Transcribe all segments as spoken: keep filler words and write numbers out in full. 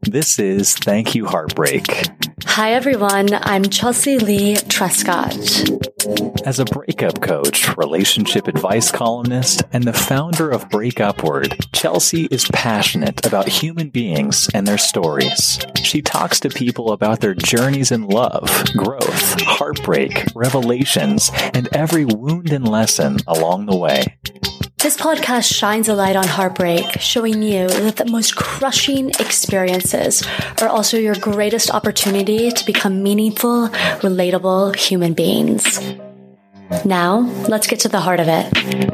This is Thank You Heartbreak. Hi everyone, I'm Chelsea Lee Trescott. As a breakup coach, relationship advice columnist, and the founder of Break Upward, Chelsea is passionate about human beings and their stories. She talks to people about their journeys in love, growth, heartbreak, revelations, and every wound and lesson along the way. This podcast shines a light on heartbreak, showing you that the most crushing experiences are also your greatest opportunity to become meaningful, relatable human beings. Now, let's get to the heart of it.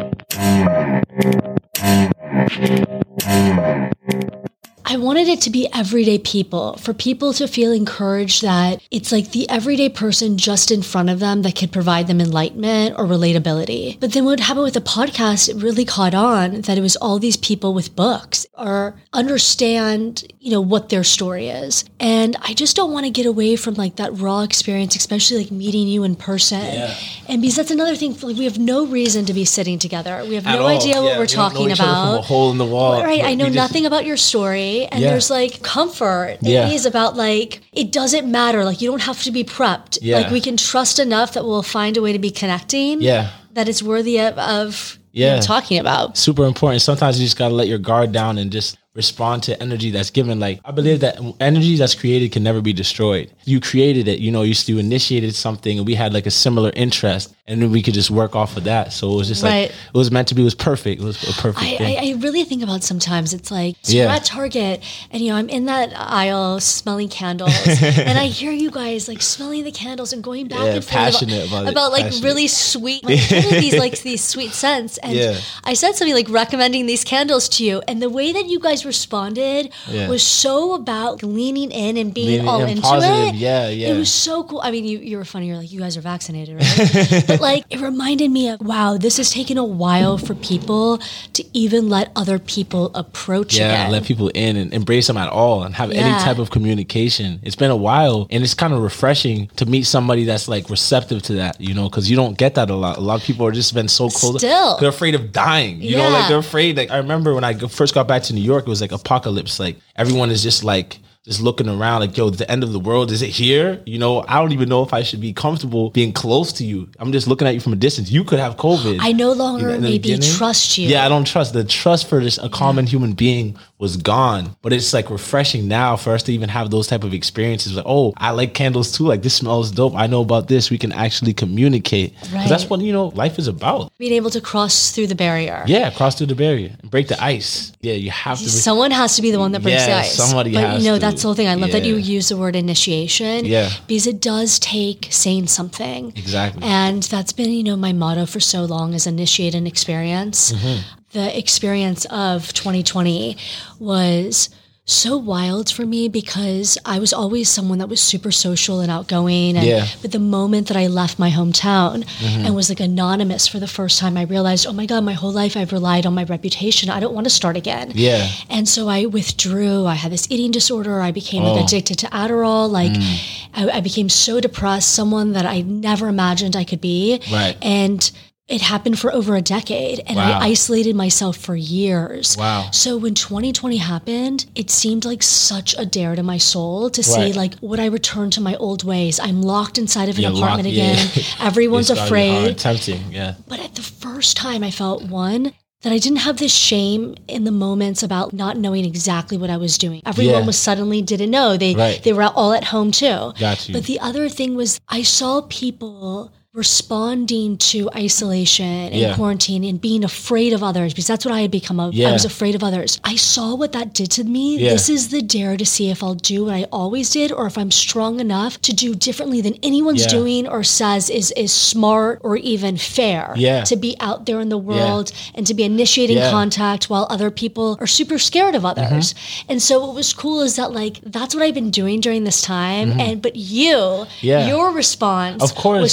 I wanted it to be everyday people, for people to feel encouraged that it's like the everyday person just in front of them that could provide them enlightenment or relatability. But then what happened with the podcast, it really caught on that it was all these people with books or understand, you know, what their story is. And I just don't want to get away from like that raw experience, especially like meeting you in person. Yeah. And because that's another thing, like we have no reason to be sitting together. We have At no all. idea what yeah, we're we talking don't know each other about. From a hole in the wall. Right. I know just, nothing about your story. And yeah. there's like comfort. Yeah. It is about like, it doesn't matter. Like you don't have to be prepped. Yeah. Like we can trust enough that we'll find a way to be connecting. Yeah. That it's worthy of, of yeah. you know, talking about. Super important. Sometimes you just got to let your guard down and just respond to energy that's given. Like I believe that energy that's created can never be destroyed. You created it, you know, you, you initiated something and we had like a similar interest and then we could just work off of that. So it was just right. like, it was meant to be, it was perfect. It was a perfect I, thing. I, I really think about sometimes it's like, so Yeah. we're at Target and, you know, I'm in that aisle smelling candles and I hear you guys like smelling the candles and going back Yeah, and forth passionate about, about it, about like passionate. really sweet, like kind of these like these sweet scents. And Yeah. I said something like recommending these candles to you. And the way that you guys responded Yeah. was so about leaning in and being Leaning all in, into positive. it. Yeah, yeah. It was so cool. I mean, you, you were funny. You're like, you guys are vaccinated, right? But like, it reminded me of, wow, this has taken a while for people to even let other people approach Yeah, again. let people in and embrace them at all and have Yeah. any type of communication. It's been a while and it's kind of refreshing to meet somebody that's like receptive to that, you know, because you don't get that a lot. A lot of people are just been so cold. Still. They're afraid of dying. You Yeah. know, like they're afraid. Like I remember when I go- first got back to New York, it was like apocalypse. Like everyone is just like, just looking around like, yo, the end of the world, is it here? You know, I don't even know if I should be comfortable being close to you. I'm just looking at you from a distance. You could have COVID. I no longer in the maybe beginning. trust you. Yeah, I don't trust. The trust for this a common human being was gone. But it's like refreshing now for us to even have those type of experiences. Like, oh, I like candles too. Like this smells dope. I know about this. We can actually communicate. 'Cause Right. that's what, you know, life is about. Being able to cross through the barrier. Yeah, cross through the barrier and break the ice. Yeah, you have to. Re- Someone has to be the one that breaks Yeah, the ice. somebody but has you know, to. that's the whole thing. I love that you Yeah. use the word initiation. Yeah. Because it does take saying something. Exactly. And that's been, you know, my motto for so long is initiate an experience. Mm-hmm. The experience of twenty twenty was so wild for me because I was always someone that was super social and outgoing. And, Yeah. But the moment that I left my hometown Mm-hmm. and was like anonymous for the first time, I realized, oh my God, my whole life I've relied on my reputation. I don't want to start again. Yeah. And so I withdrew. I had this eating disorder. I became like Oh. addicted to Adderall. Like Mm. I, I became so depressed, someone that I never imagined I could be. Right. And it happened for over a decade and Wow. I isolated myself for years. Wow. So when twenty twenty happened, it seemed like such a dare to my soul to see Right. like, would I return to my old ways? I'm locked inside of an You're apartment locked- yeah. again. Everyone's It's gotta be hard, afraid. tempting. Yeah. But at the first time I felt one, that I didn't have this shame in the moments about not knowing exactly what I was doing. Everyone Yeah. was suddenly didn't know. They Right. they were all at home too. Got you. But the other thing was I saw people responding to isolation and Yeah. quarantine and being afraid of others because that's what I had become. A, Yeah. I was afraid of others. I saw what that did to me. Yeah. This is the dare to see if I'll do what I always did or if I'm strong enough to do differently than anyone's Yeah. doing or says is is smart or even fair. Yeah. To be out there in the world and to be initiating Yeah. contact while other people are super scared of others. Mm-hmm. And so what was cool is that like that's what I've been doing during this time. And but you, Mm-hmm. Yeah. your response Of course. was so honoring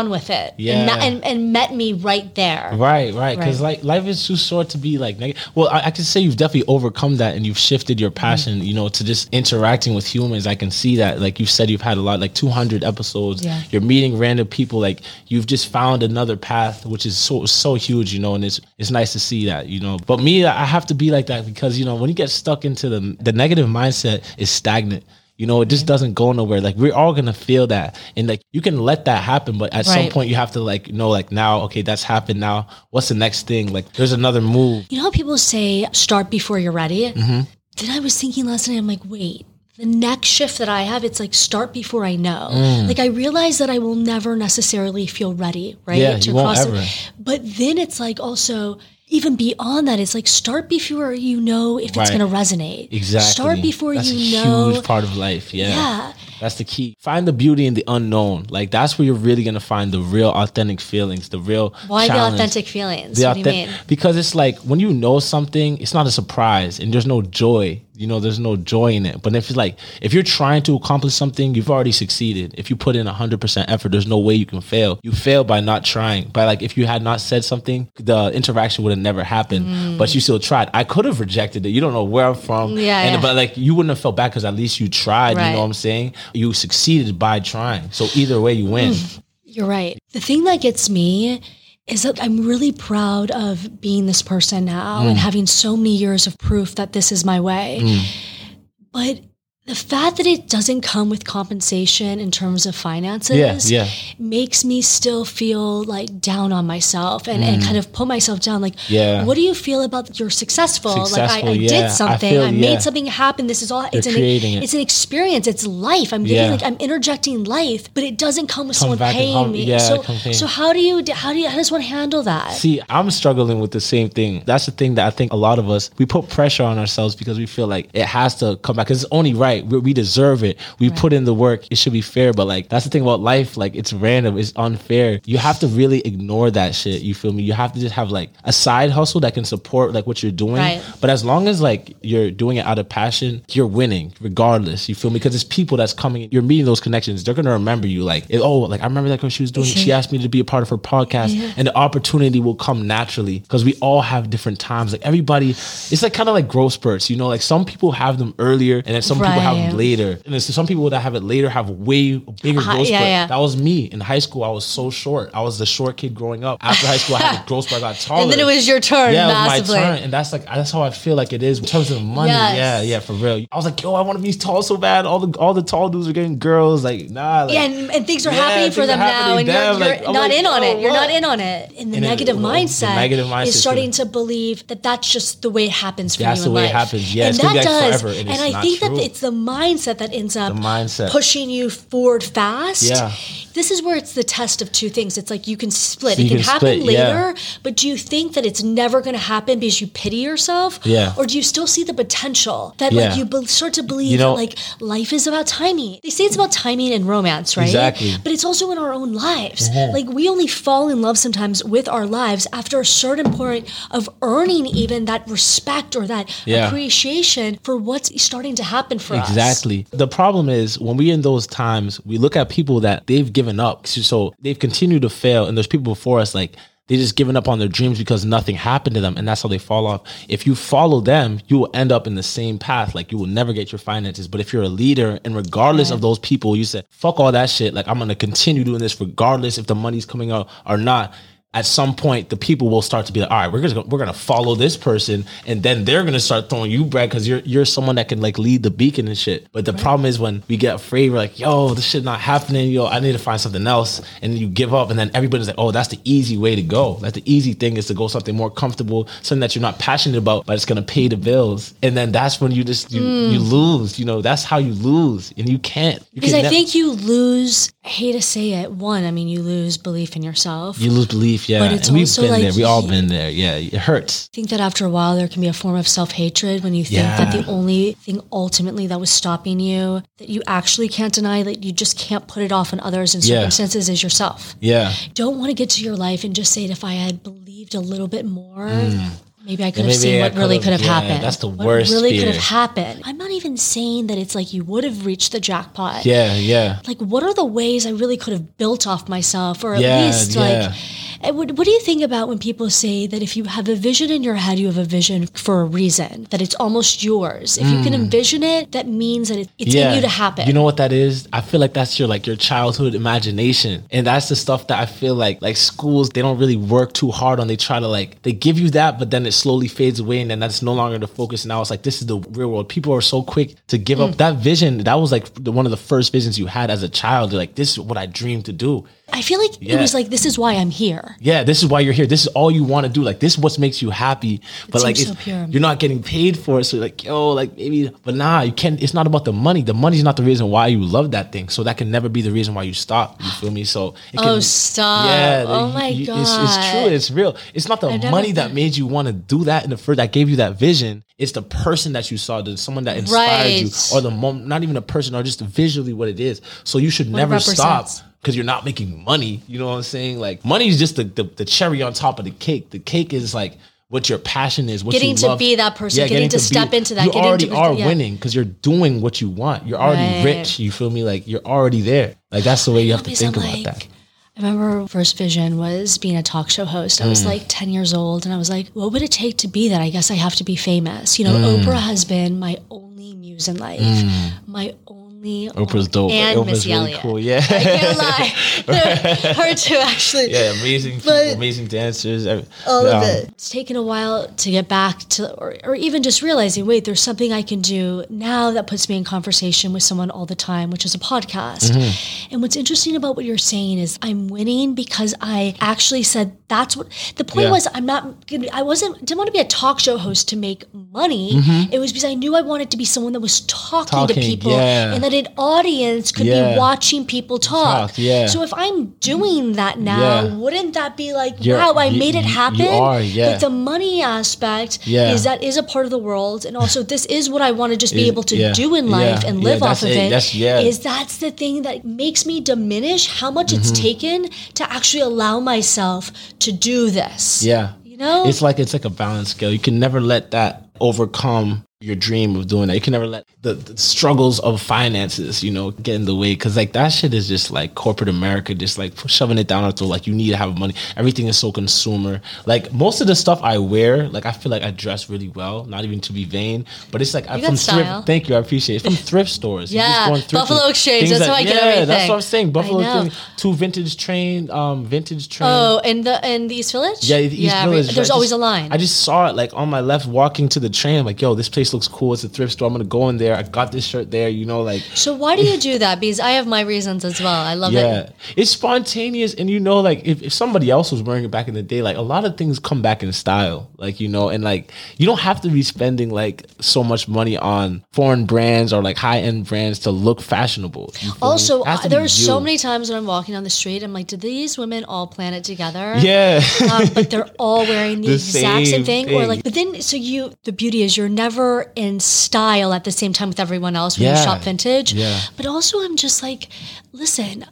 on with it. Yeah. And, not, and, and met me right there. Right, right. Because Right. like life is too short to be like negative. Well, I, I can say you've definitely overcome that and you've shifted your passion, mm-hmm. you know, to just interacting with humans. I can see that. Like you said, you've had a lot, like two hundred episodes. Yeah. You're meeting random people. Like you've just found another path, which is so so huge, you know. And it's it's nice to see that, you know. But me, I have to be like that because you know when you get stuck into the the negative mindset is stagnant. You know, it just doesn't go nowhere. Like we're all gonna feel that, and like you can let that happen, but at Right. some point you have to like know, like now, okay, that's happened. Now, what's the next thing? Like, there's another move. You know how people say start before you're ready? Mm-hmm. Then I was thinking last night, I'm like, wait, the next shift that I have, it's like start before I know. Mm. Like I realize that I will never necessarily feel ready, right? Yeah, to you won't cross ever. it. But then it's like also even beyond that, it's like start before you know if it's Right. going to resonate. Exactly. Start before that's you a know. huge part of life. Yeah. Yeah. That's the key. Find the beauty in the unknown. Like that's where you're really gonna find the real authentic feelings, the real Why challenge. the authentic feelings? The what do you authentic- mean? Because it's like when you know something, it's not a surprise and there's no joy. You know, there's no joy in it. But if it's like, if you're trying to accomplish something, you've already succeeded. If you put in one hundred percent effort, there's no way you can fail. You fail by not trying. By like, if you had not said something, the interaction would have never happened. Mm. But you still tried. I could have rejected it. You don't know where I'm from. Yeah, and yeah. But like, you wouldn't have felt bad because at least you tried. Right. You know what I'm saying? You succeeded by trying. So either way, you win. Mm. You're right. The thing that gets me is that I'm really proud of being this person now mm. and having so many years of proof that this is my way. Mm. But the fact that it doesn't come with compensation in terms of finances yeah, yeah. makes me still feel like down on myself and, mm. and kind of put myself down. Like, yeah. what do you feel about you're successful? successful like I, I yeah. did something. I, feel, I made yeah. something happen. This is all, You're it's an, it. it's an experience. It's life. I'm giving yeah. like, I'm interjecting life, but it doesn't come with come someone paying come, me. Yeah, so, paying. so how do you, how do you, how does one handle that? See, I'm struggling with the same thing. That's the thing that I think a lot of us, we put pressure on ourselves because we feel like it has to come back because it's only right. We, we deserve it. We right. put in the work. It should be fair. But like, that's the thing about life. Like it's random. It's unfair. You have to really ignore that shit. You feel me? You have to just have like a side hustle that can support like what you're doing. Right. But as long as like you're doing it out of passion, you're winning regardless. You feel me? Because it's people that's coming. You're meeting those connections. They're going to remember you. Like, oh, like I remember that girl she was doing. She asked me to be a part of her podcast yeah. and the opportunity will come naturally because we all have different times. Like everybody, it's like kind of like growth spurts, you know, like some people have them earlier and then some right. people have them later. And there's some people that have it later have way bigger uh, growth yeah, spurt. Yeah. That was me. In high school, I was so short. I was the short kid growing up. After high school, I had a growth spurt. I got taller. And then it was your turn yeah, massively. It was my turn. And that's like, that's how I feel like it is in terms of money. Yes. Yeah, yeah, for real. I was like, yo, I want to be tall so bad. All the all the tall dudes are getting girls. Like, nah. Like, yeah, and, and things are yeah, happening things for them now. And them. you're, you're like, not like, in on oh, it. You're what? not in on it. And the, and negative, it, mindset the negative mindset is starting gonna, to believe that that's just the way it happens for that's you the in way life. it happens. Yeah, and it's that gonna be like does. forever. And, and it's I not think true. that it's the mindset that ends up the mindset. pushing you forward fast. Yeah. This is where it's the test of two things. It's like you can split. So it can, can happen split, later, yeah. but do you think that it's never going to happen because you pity yourself? Yeah. Or do you still see the potential that yeah. like you be- start to believe you know, that like life is about timing? They say it's about timing and romance, right? Exactly. But it's also in our own lives. Mm-hmm. Like we only fall in love sometimes with our lives after a certain point of earning even that respect or that yeah. appreciation for what's starting to happen for exactly. us. Exactly. The problem is when we're in those times, we look at people that they've given up. So they've continued to fail. And there's people before us like, they just given up on their dreams because nothing happened to them. And that's how they fall off. If you follow them, you will end up in the same path. Like you will never get your finances. But if you're a leader and regardless right. of those people, you say, fuck all that shit. Like I'm going to continue doing this regardless if the money's coming out or not. At some point, the people will start to be like, all right, we're gonna we're gonna follow this person, and then they're gonna start throwing you bread because you're you're someone that can like lead the beacon and shit. But the right. problem is when we get afraid, we're like, yo, this shit not happening. Yo, I need to find something else, and you give up, and then everybody's like, oh, that's the easy way to go. That's the easy thing is to go something more comfortable, something that you're not passionate about, but it's gonna pay the bills. And then that's when you just you mm. you lose. You know, that's how you lose, and you can't. You because can I never- think you lose. I hate to say it. One, I mean, you lose belief in yourself. You lose belief. Yeah, but it's and we've also been like, there. We all been there. Yeah, it hurts. I think that after a while, there can be a form of self-hatred when you think yeah. that the only thing ultimately that was stopping you, that you actually can't deny, that you just can't put it off on others and circumstances yeah. is yourself. Yeah. Don't want to get to your life and just say, if I had believed a little bit more, mm. maybe I could Yeah, have seen maybe I what really could've- could have yeah, happened. that's the What worst really fear. could have happened. I'm not even saying that it's like you would have reached the jackpot. Yeah, yeah. Like, what are the ways I really could have built off myself, or at Yeah, least yeah. like. And What, what do you think about when people say that if you have a vision in your head, you have a vision for a reason, that it's almost yours? If you can envision it, that means that it, it's in you to happen. You know what that is? I feel like that's your like your childhood imagination. And that's the stuff that I feel like like schools, they don't really work too hard on. They try to like they give you that, but then it slowly fades away and then that's no longer the focus. And now it's like this is the real world. People are so quick to give up that vision. That was like the, one of the first visions you had as a child. You're like, this is what I dreamed to do. I feel like Yeah. it was like, this is why I'm here. Yeah, this is why you're here. This is all you want to do. Like this is what makes you happy. But like seems it's, so pure. you're not getting paid for it. So you're like, yo, like maybe, but nah, you can't. It's not about the money. The money's not the reason why you love that thing. So that can never be the reason why you stop. You feel me? So it Oh, can, stop. Yeah. Oh you- my you- It's, it's God. true. It's real. It's not the I've never money that been- made you want to do that in the first. That gave you that vision. It's the person that you saw, the someone that inspired you, Right. or the moment. Not even a person, or just visually what it is. So you should What it never stop. represents. Because you're not making money. You know what I'm saying? Like money is just the, the, the cherry on top of the cake. The cake is like what your passion is, what Getting you to love. be that person, getting to step into that, You getting already to- are yeah. winning because you're doing what you want. You're already Right. rich. You feel me? Like you're already there. Like that's the way you have to Because think I'm about like- that. I remember first vision was being a talk show host. I Mm. was like ten years old and I was like, what would it take to be that? I guess I have to be famous. You know, Mm. Oprah has been my only muse in life. My only Oprah's dope. And Oprah's Missy really Elliott. cool. Yeah. I can't lie. Her too, actually. Yeah, amazing people, But- amazing dancers. every- All of um, it. It's taken a while to get back to, or, or even just realizing, wait, there's something I can do now that puts me in conversation with someone all the time, which is a podcast. Mm-hmm. And what's interesting about what you're saying is I'm winning because I actually said that's what the point Yeah. was. I'm not gonna, I wasn't, didn't want to be a talk show host to make money. It was because I knew I wanted to be someone that was talking, to Mm-hmm. Talking, people yeah. and that an audience could Yeah. be watching people talk. Talk, yeah. So if I'm doing that now, Yeah. wouldn't that be like, You're- wow, I you- made it you- happen? you are, yeah. Like the money aspect Yeah. is that is a part of the world. And also this is what I want to just be Is- able to yeah, do in life yeah, and yeah, live that's off of it, it. that's- yeah. Is that's the thing that makes me diminish how much it's Mm-hmm. taken to actually allow myself to do this. Yeah. You know? It's like it's like a balance scale. You can never let that overcome your dream of doing that. You can never let the, the struggles of finances, you know, get in the way. Cause like that shit is just like corporate America, just like shoving it down our throat. Like you need to have money. Everything is so consumer. Like most of the stuff I wear, like I feel like I dress really well, not even to be vain, but it's like I'm got from style. thrift. Thank you. I appreciate it. From thrift stores. You just Yeah, go on thrift Buffalo stores. Exchange, Things that's how I get yeah, everything. That's what I'm saying. I Buffalo know. Exchange, two vintage train, um, vintage train. Oh, in the in the East Village? Yeah, the East yeah, every- Village. there's I always just- a line. I just saw it like on my left walking to the train. I'm like, yo, this place looks cool. It's a thrift store. I'm gonna go in there. I got this shirt there. You know, like so why do you do that? Because I have my reasons as well. I love yeah, it. it's spontaneous, and you know, like if, if somebody else was wearing it back in the day, like a lot of things come back in style, like you know, and like you don't have to be spending like so much money on foreign brands or like high end brands to look fashionable. You feel me? Also, It has to uh, be there's so you. many times when I'm walking on the street, I'm like, did these women all plan it together? Yeah, um, but they're all wearing the, The exact same same thing. Or thing. like, but then, so you, the beauty is you're never in style at the same time with everyone else when you Yeah. shop vintage. Yeah. But also, I'm just like, listen,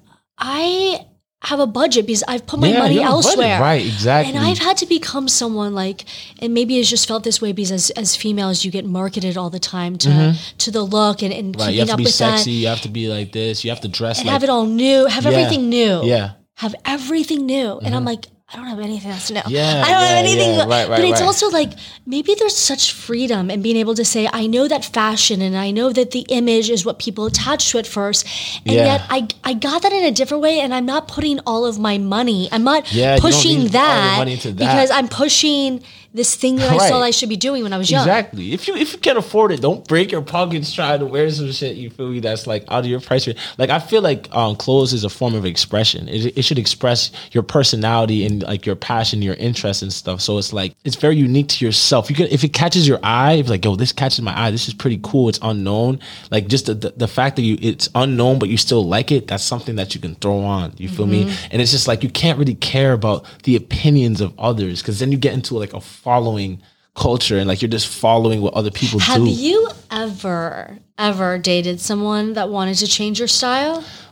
I have a budget because I've put my Yeah, money you have a budget. elsewhere. Right, exactly. And I've had to become someone like, and maybe it's just felt this way because as, as females, you get marketed all the time to to the look and, and right. You keeping have to up be with sexy. that. You have to be like this. You have to dress And like have it all new, have Yeah. everything new. Yeah. Have everything new. And I'm like, I don't have anything else to know. Yeah, I don't yeah, have anything. yeah. Right, right, but it's right. also like maybe there's such freedom in being able to say, I know that fashion and I know that the image is what people attach to it first. And Yeah. yet I I got that in a different way and I'm not putting all of my money. I'm not Yeah, you don't pushing need all your that, money into that. because I'm pushing this thing that I Right. saw I should be doing when I was young. Exactly. If you if you can afford it, don't break your pockets trying to wear some shit. You feel me? That's like out of your price range. Like I feel like um, clothes is a form of expression. It, it should express your personality and like your passion, your interest and stuff. So it's like it's very unique to yourself. You can if it catches your eye, if like yo, this catches my eye. This is pretty cool. It's unknown. Like just the the, the fact that you it's unknown but you still like it. That's something that you can throw on. You feel me? And it's just like you can't really care about the opinions of others because then you get into like a following culture and like you're just following what other people Have do. you ever, ever dated someone that wanted to change your style?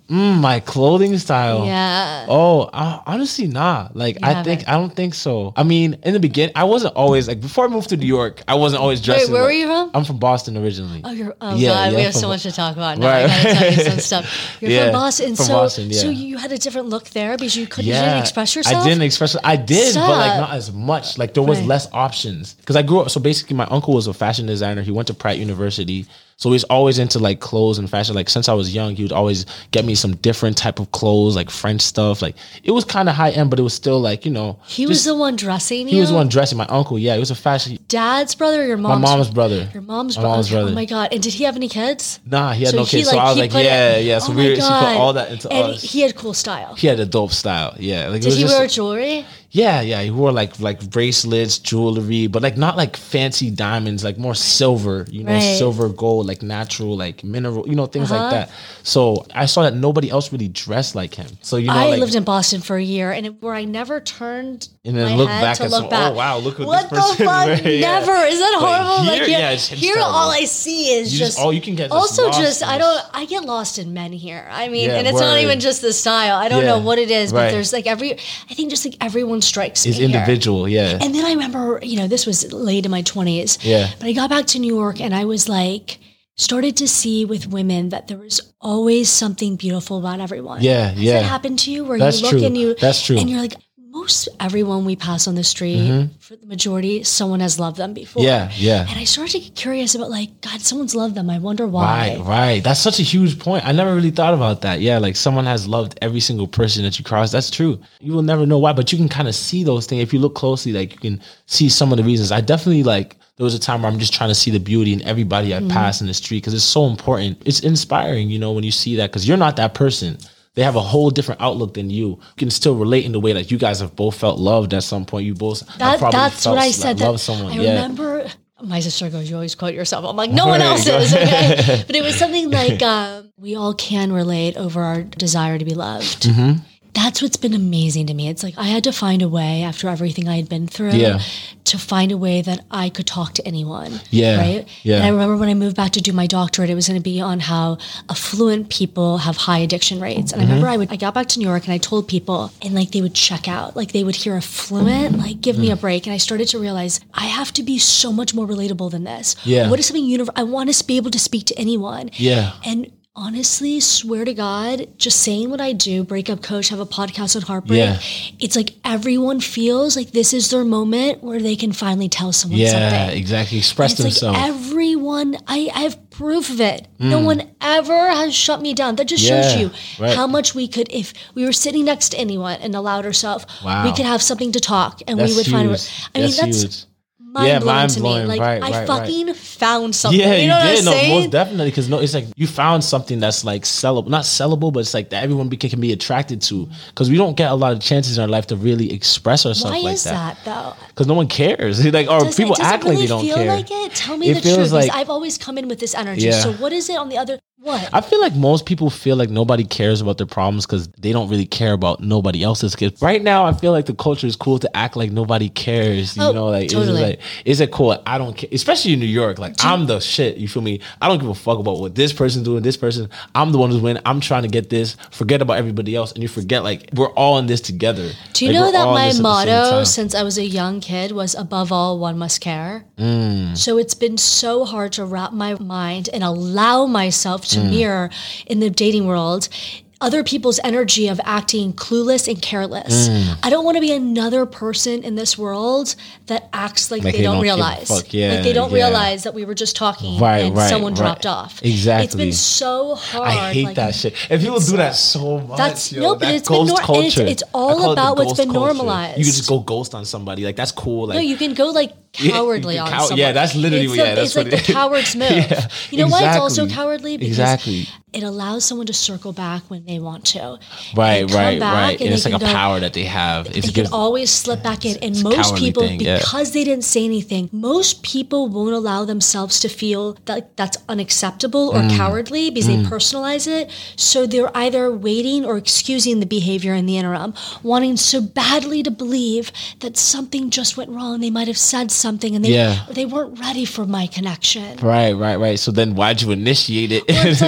Mm, my clothing style. Yeah. Oh, uh, honestly, nah. Like, You I think, haven't. I don't think so. I mean, in the beginning, I wasn't always, like, before I moved to New York, I wasn't always dressing. where like- were you from? I'm from Boston originally. Oh, you're, oh Yeah, God, yeah, we have from- so much to talk about now. Right. I gotta tell you some stuff. You're Yeah, from Boston. from so, Boston, so yeah. you had a different look there because you couldn't, you didn't express yourself? I didn't express. I did, but like Stop. not as much. Like there was Right. less options because I grew up. So basically, my uncle was a fashion designer. He went to Pratt University. So he's always into like clothes and fashion. Like since I was young, he would always get me some different type of clothes, like French stuff. Like it was kind of high end, but it was still like, you know. He was just- the one dressing you? He was the one dressing. My uncle, yeah, he was a fashion. Dad's brother or your My mom's? mom's brother. Your mom's My brother. mom's brother. Oh my God. And did he have any kids? Nah, he had So no he, kids. So like, I was he like, put it- yeah, yeah. So oh we my she put God. all that into and us. he had cool style. He had a dope style. Yeah. Like it Did was he just, wear jewelry? Yeah, yeah. He wore like like bracelets, jewelry, but like not like fancy diamonds, like more silver, you know, Right. silver, gold, like natural, like mineral, you know, things Uh-huh. like that. So I saw that nobody else really dressed like him. So you know, I like, lived in Boston for a year, and it, where I never turned And then my look head back to and look say, back. oh, wow, look what what this the person fuck? wear. Yeah. Never. Is that But horrible? here- like here, yeah, it's- it's here terrible. all I see is You just, just- oh, you can get just also lost just in I this. don't I get lost in men here. I mean, Yeah, and it's not word. even just the style. I don't Yeah, know what it is, but right. there's like every I think just like everyone strikes It's me here. individual, yeah. And then I remember, you know, this was late in my twenties. Yeah. But I got back to New York and I was like, started to see with women that there was always something beautiful about everyone. Yeah, Has yeah. that happened to you where That's you look true. and you That's true. and you're like, most everyone we pass on the street, Mm-hmm. for the majority, someone has loved them before. Yeah, yeah. And I started to get curious about like, God, someone's loved them. I wonder why. Right, right. That's such a huge point. I never really thought about that. Yeah, like someone has loved every single person that you cross. That's true. You will never know why, but you can kind of see those things. If you look closely, like you can see some of the reasons. I definitely like, there was a time where I'm just trying to see the beauty in everybody I pass in the street because it's so important. It's inspiring, you know, when you see that because you're not that person. They have a whole different outlook than you. You can still relate in the way that you guys have both felt loved at some point. You both have That, probably that's felt what I like said. love That someone. I yeah. remember my sister goes, you always quote yourself. I'm like, no one There else you go. is. Okay? But it was something like, um, we all can relate over our desire to be loved. Mm-hmm. That's what's been amazing to me. It's like I had to find a way after everything I had been through Yeah. to find a way that I could talk to anyone. Yeah, Right. yeah. And I remember when I moved back to do my doctorate, it was going to be on how affluent people have high addiction rates. And I Mm-hmm. remember I would, I got back to New York and I told people and like they would check out, like they would hear affluent, like give Mm. me a break. And I started to realize I have to be so much more relatable than this. Yeah. What is something universal? I want to be able to speak to anyone. Yeah. And honestly, swear to God, just saying what I do, breakup coach, have a podcast on heartbreak. Yeah. It's like everyone feels like this is their moment where they can finally tell someone Yeah, something. exactly. Express It's themselves. like everyone, I, I have proof of it. No one ever has shut me down. That just Yeah, shows you right. how much we could, if we were sitting next to anyone and allowed ourselves, Wow. we could have something to talk and That's we would huge. find. I mean, That's that's huge. mind Yeah, blowing to me. mind-blowing. Like Right, I right, fucking found something. Yeah, you you, know what did. I'm No, saying? most definitely. Because no, it's like you found something that's like sellable, not sellable, but it's like that everyone be, can be attracted to. Because we don't get a lot of chances in our life to really express ourselves Why like is that, though? Because no one cares. Like, or Does people it, does act it really like they don't feel care. like it? Tell me It the feels truth. like- because I've always come in with this energy. Yeah. So what is it on the other? What? I feel like most people feel like nobody cares about their problems because they don't really care about nobody else's kids. Right now, I feel like the culture is cool to act like nobody cares. You Oh, know, like totally. is it like is it cool? I don't care. Especially in New York, like I'm the shit. You feel me? I don't give a fuck about what this person's doing. This person, I'm the one who's winning. I'm trying to get this. Forget about everybody else, and you forget like we're all in this together. Do you Like, know we're that all in my this at the same motto time. since I was a young kid was above all, one must care? Mm. So it's been so hard to wrap my mind and allow myself to Mm. mirror in the dating world other people's energy of acting clueless and careless. Mm. I don't want to be another person in this world that acts like, Like they, they don't, don't give a realize. fuck. Yeah, like they don't yeah. realize that we were just talking Right, and right, someone right. dropped off. Exactly. It's been so hard. I hate like, that shit. And people do that so much. That's- yo. no, but That it's been ghost nor- and it's- culture. it's all I call it the about what's ghost been culture. normalized. You can just go ghost on somebody. Like that's cool. Like No, you can go like Yeah, cowardly you on can cow- someone. yeah, that's literally it's what- the- yeah, that's it's like what the it is. coward's move. Yeah, you know why it's also exactly. cowardly? Because Exactly. it allows someone to circle back when they want to. Right, And come right, back right. And they it's like a can go- power that they have. It's They gives, can always slip back in. And it's a most cowardly people, thing, yeah. because they didn't say anything, most people won't allow themselves to feel that that's unacceptable or Mm. cowardly because they personalize it. So they're either waiting or excusing the behavior in the interim, wanting so badly to believe that something just went wrong. They might have said something and they, Yeah. they weren't ready for my connection. right, right, right. So then why'd you initiate it? Well, it's like if they're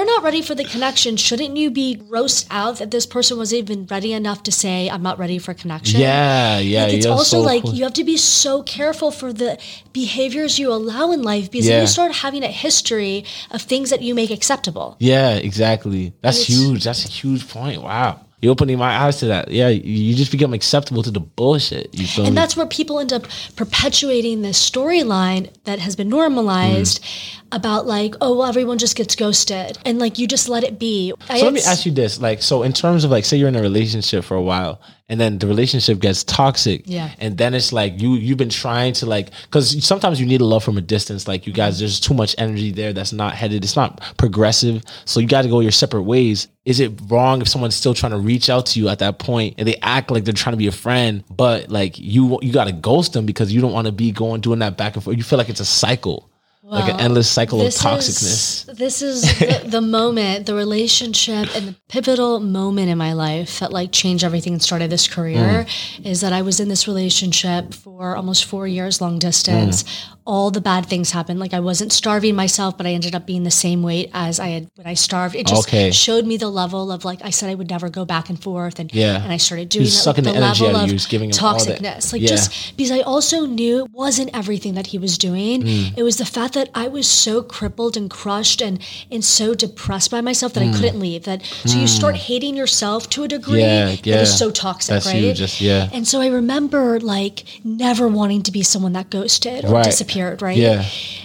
not ready for the connection, shouldn't you be grossed out that this person was even ready enough to say, I'm not ready for connection? Yeah, yeah. Like, it's you're also so like cool. you have to be so careful for the behaviors you allow in life, because Yeah. then you start having a history of things that you make acceptable. Yeah, exactly. That's It's- huge. That's a huge point. Wow. You're opening my eyes to that. Yeah, you just become acceptable to the bullshit. You feel And me? that's where people end up perpetuating this storyline that has been normalized Mm. about like, oh, well, everyone just gets ghosted. And like, you just let it be. So let me ask you this. Like, so in terms of like, say you're in a relationship for a while and then the relationship gets toxic. Yeah. And then it's like, you, you've been trying to like, cause sometimes you need a love from a distance. Like you guys, there's too much energy there that's not headed. It's not progressive. So you got to go your separate ways. Is it wrong if someone's still trying to reach out to you at that point and they act like they're trying to be a friend, but like you, you got to ghost them because you don't want to be going, doing that back and forth. You feel like it's a cycle. Like an endless cycle of This toxicness. Is, this is the, the moment, the relationship and the pivotal moment in my life that like changed everything and started this career mm. is that I was in this relationship for almost four years, long distance. Mm. All the bad things happened. Like I wasn't starving myself, but I ended up being the same weight as I had when I starved. It just okay. showed me the level of like, I said I would never go back and forth. And, yeah. and I started doing that. Sucking like, the, the energy level out of of you, giving toxicness. Like yeah. just because I also knew it wasn't everything that he was doing. Mm. It was the fact that I was so crippled and crushed and, and so depressed by myself that mm. I couldn't leave. That so mm. you start hating yourself to a degree yeah, yeah. that is so toxic, That's right? You just, yeah. And so I remember like never wanting to be someone that ghosted or right. disappeared, right? Yeah.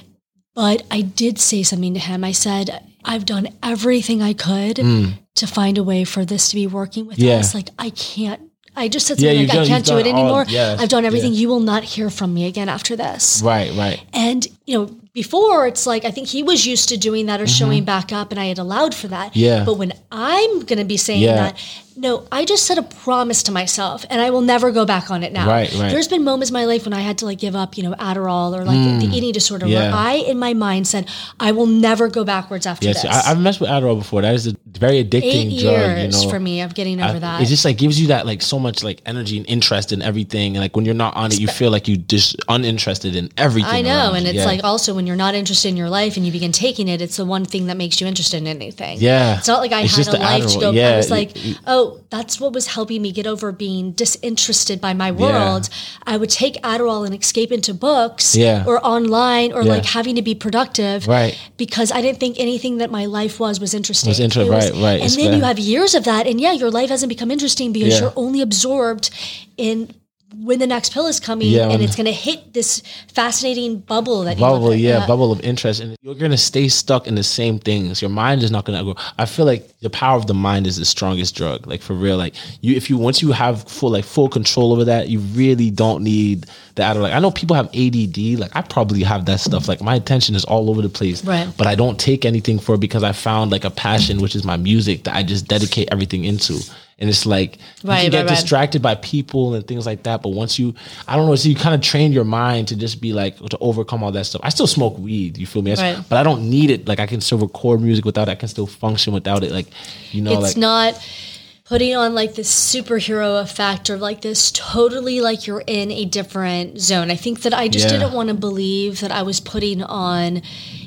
But I did say something to him. I said, I've done everything I could mm. to find a way for this to be working with yeah. us. Like I can't. I just said something yeah, like, done, I can't do it anymore. All, yes, I've done everything. yeah. You will not hear from me again after this. Right, right. And, you know, before it's like, I think he was used to doing that or mm-hmm. showing back up and I had allowed for that. Yeah. But when I'm going to be saying yeah. that, no, I just set a promise to myself and I will never go back on it now. Right, right. There's been moments in my life when I had to like give up, you know, Adderall or like mm. the eating disorder yeah. where I, in my mind said, I will never go backwards after yes, this. I, I've messed with Adderall before. That is a very addicting Eight drug. years You know, for me of getting over I, that. It just like gives you that like so much like energy and interest in everything. And like when you're not on it, you feel like you just uninterested in everything. I know. around And you. it's yeah. like also when you're not interested in your life and you begin taking it, it's the one thing that makes you interested in anything. Yeah. It's not like I it's had a life Adderall. to go. Yeah. I was like, oh, that's what was helping me get over being disinterested by my world. Yeah. I would take Adderall and escape into books yeah. or online or yeah. like having to be productive. Right. Because I didn't think anything that my life was was interesting. Was inter- it was, right, right. And it's then fair. you have years of that. And yeah, your life hasn't become interesting because yeah. you're only absorbed in when the next pill is coming yeah, and it's going to hit this fascinating bubble that bubble, you yeah, yeah, bubble of interest. And you're going to stay stuck in the same things. Your mind is not going to go. I feel like the power of the mind is the strongest drug. Like for real, like you, if you, once you have full, like full control over that, you really don't need the Adderall. Like I know people have A D D. Like I probably have that stuff. Like my attention is all over the place, right. but I don't take anything for it because I found like a passion, which is my music that I just dedicate everything into. And it's like right, you can get right, right. distracted by people and things like that. But once you, I don't know, so you kind of train your mind to just be like, to overcome all that stuff. I still smoke weed, you feel me? Right. But I don't need it. Like I can still record music without it. I can still function without it. Like, you know, it's like. not putting on like this superhero effect or like this totally like you're in a different zone. I think that I just Yeah. didn't want to believe that I was putting on,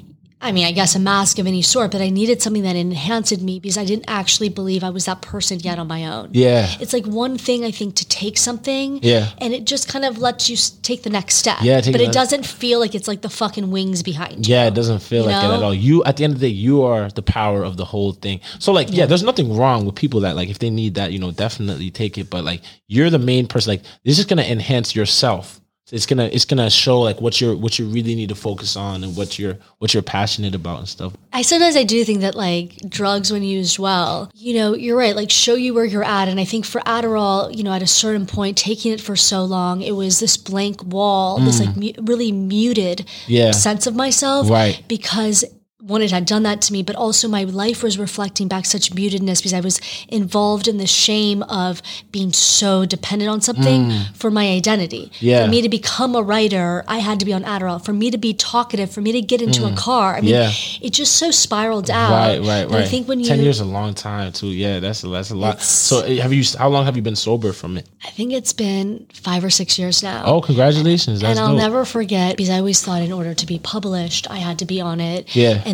I mean, I guess a mask of any sort, but I needed something that enhanced me because I didn't actually believe I was that person yet on my own. Yeah. It's like one thing, I think, to take something Yeah. and it just kind of lets you s- take the next step. Yeah, take but it the- doesn't feel like it's like the fucking wings behind you. Yeah, it doesn't feel You like know? it at all. You, at the end of the day, you are the power of the whole thing. So like, yeah, there's nothing wrong with people that like, if they need that, you know, definitely take it. But like, you're the main person. Like, this is going to enhance yourself. It's gonna, it's gonna show like what you're, what you really need to focus on and what you're, what you're passionate about and stuff. I sometimes I do think that like drugs when used well, you know, you're right, like show you where you're at. And I think for Adderall, you know, at a certain point, taking it for so long, it was this blank wall, mm. this like mu- really muted yeah. sense of myself. Right. Because one, it had done that to me, but also my life was reflecting back such mutedness because I was involved in the shame of being so dependent on something mm. for my identity. Yeah. For me to become a writer, I had to be on Adderall. For me to be talkative, for me to get into mm. a car, I mean, yeah. it just so spiraled out. Right, right, and right. I think when you ten years is a long time too. Yeah, that's a, that's a lot. It's- So have you? How long have you been sober from it? I think it's been five or six years now. Oh, congratulations! That's and I'll dope. never forget because I always thought in order to be published, I had to be on it. Yeah. And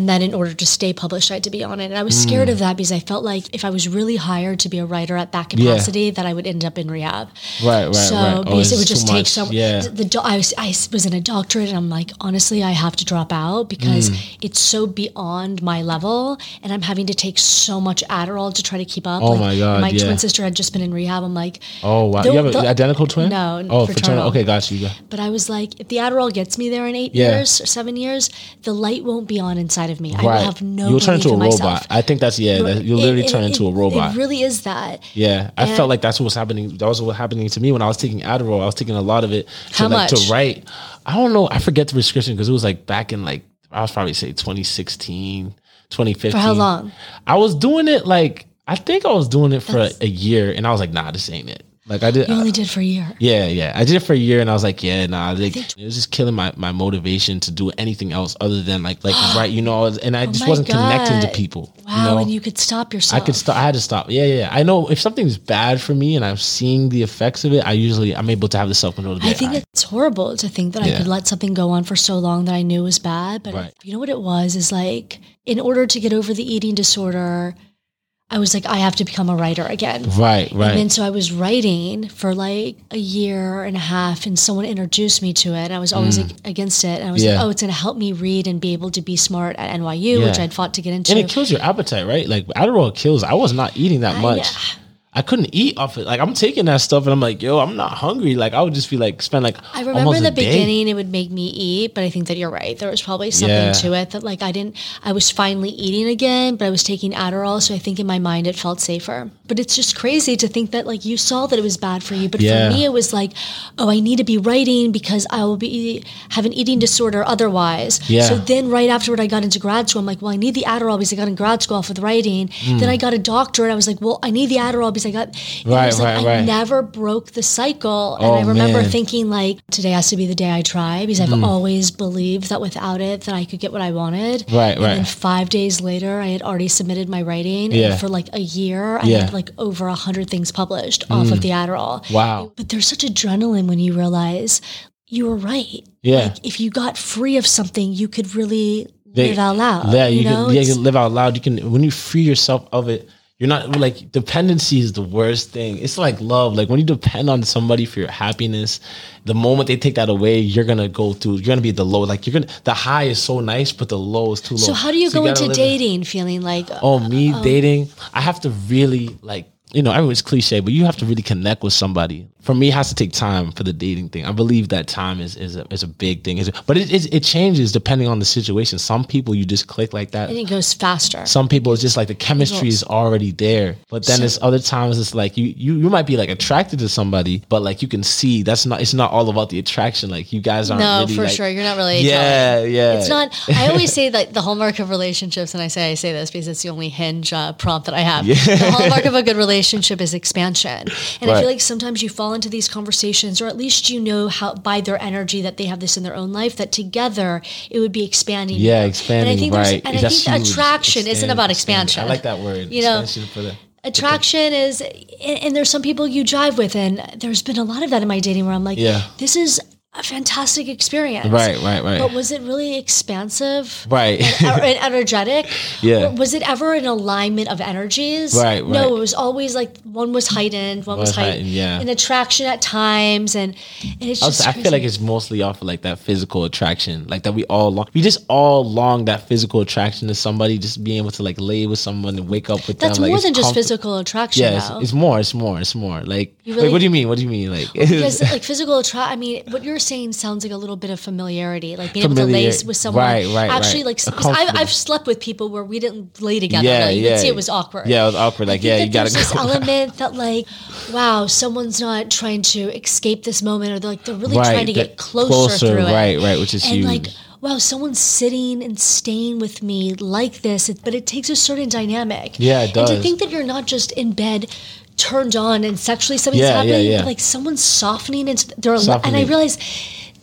And then in order to stay published, I had to be on it. And I was scared mm. of that because I felt like if I was really hired to be a writer at that capacity, yeah. that I would end up in rehab. Right, right, so, right. So because oh, it would just take so yeah. the, the I was I was in a doctorate and I'm like, honestly, I have to drop out because mm. it's so beyond my level and I'm having to take so much Adderall to try to keep up. Oh like, my God. My yeah. twin sister had just been in rehab. I'm like, oh wow. You have an identical twin? No. Oh, fraternal. fraternal. Okay, got you. But I was like, if the Adderall gets me there in eight yeah. years or seven years, the light won't be on inside of me. Right. I will have no You'll turn into a in robot. myself. I think that's, yeah, that, you'll literally it, turn it, into a robot. It really is that. Yeah. I and felt like that's what was happening. That was what was happening to me when I was taking Adderall. I was taking a lot of it to, how like, much? to write. I don't know. I forget the prescription because it was like back in like, I was probably say twenty sixteen, twenty fifteen. For how long? I was doing it like, I think I was doing it for a, a year and I was like, nah, this ain't it. Like I did. You only I, did for a year. Yeah, yeah. I did it for a year, and I was like, yeah, nah. Like, it was just killing my, my motivation to do anything else other than like like right, you know. And I oh just wasn't God. connecting to people. Wow, you know? and you could stop yourself. I could stop. I had to stop. Yeah, yeah. I know if something's bad for me, and I'm seeing the effects of it, I usually I'm able to have the self control. I think it's horrible to think that yeah. I could let something go on for so long that I knew was bad. But right. you know what it was is like in order to get over the eating disorder, I was like, I have to become a writer again. Right, right. And then so I was writing for like a year and a half and someone introduced me to it. And I was always mm. like, against it. And I was yeah. like, oh, it's going to help me read and be able to be smart at N Y U, yeah. which I'd fought to get into. And it kills your appetite, right? Like Adderall kills. I was not eating that much. I, I couldn't eat off it. Like I'm taking that stuff and I'm like, yo, I'm not hungry. Like I would just be like, spend like I remember almost in the a day. beginning it would make me eat, but I think that you're right. There was probably something yeah. to it that like I didn't, I was finally eating again, but I was taking Adderall. So I think in my mind it felt safer. But it's just crazy to think that like you saw that it was bad for you. But yeah. for me, it was like, oh, I need to be writing because I will be have an eating disorder otherwise. Yeah. So then right afterward, I got into grad school. I'm like, well, I need the Adderall because I got in grad school off with writing. Mm. Then I got a doctorate. I was like, well, I need the Adderall because I got... Right. Right, like, right, I right. never broke the cycle. And oh, I remember man. thinking like, today has to be the day I try because I've mm. always believed that without it, that I could get what I wanted. Right, and right. then five days later, I had already submitted my writing. Yeah. And for like a year, I yeah. had like over a hundred things published mm. off of the Adderall. Wow. But there's such adrenaline when you realize you were right. Yeah. Like if you got free of something, you could really they, live out loud. Yeah, you, you know? can, yeah, you can live out loud. You can, when you free yourself of it, you're not like dependency is the worst thing. It's like love. Like when you depend on somebody for your happiness, the moment they take that away, you're gonna go through. You're gonna be the low. Like you're gonna. The high is so nice, but the low is too low. So how do you so go you into dating in, feeling like? Oh, me oh. dating. I have to really like. You know, everyone's cliche, but you have to really connect with somebody. For me, it has to take time for the dating thing. I believe that time is is a, is a big thing. But it, it it changes depending on the situation. Some people you just click like that. And it goes faster. Some people it's just like the chemistry is already there. But then so, it's other times it's like you, you you might be like attracted to somebody, but like you can see that's not it's not all about the attraction. Like you guys aren't no, really for like, sure. You're not really Yeah, telling. yeah. It's not I always say that the hallmark of relationships, and I say I say this because it's the only Hinge uh, prompt that I have. Yeah. The hallmark of a good relationship is expansion. And right. I feel like sometimes you fall into these conversations, or at least you know how by their energy that they have this in their own life, that together it would be expanding. Yeah, you. expanding, and I think right. And That's I think huge. attraction Expand, isn't about expand. expansion. I like that word. You know, for the, attraction okay. is, and there's some people you jive with, and there's been a lot of that in my dating where I'm like, yeah. this is a fantastic experience. Right, right, right. But was it really expansive? Right. And, and energetic? Yeah. Or was it ever an alignment of energies? Right, right. No, it was always like one was heightened, one, one was heightened. heightened. Yeah. An attraction at times. And, and it's just I, was, I feel like it's mostly off of like that physical attraction. Like that we all long. We just all long that physical attraction to somebody, just being able to like lay with someone and wake up with That's them. more like, than just comfort- physical attraction. Yeah, it's, it's more, it's more, it's more. Like, really, like, what do you mean? What do you mean? Like, because like physical attraction, I mean, what you're saying sounds like a little bit of familiarity, like being Familiar, able to lay with someone. Right, right, Actually, right. like I've, I've slept with people where we didn't lay together. Yeah, like, you yeah. could see it was awkward. Yeah, it was awkward. Like, yeah, you gotta there's go. This element that, like, wow, someone's not trying to escape this moment, or they're like they're really right, trying to get closer, closer through it. Right, right, which is and huge. Like, wow, someone's sitting and staying with me like this, but it takes a certain dynamic. Yeah, it does. And to think that you're not just in bed turned on and sexually something's yeah, happening, yeah, yeah. but like someone's softening into their softening. And I realize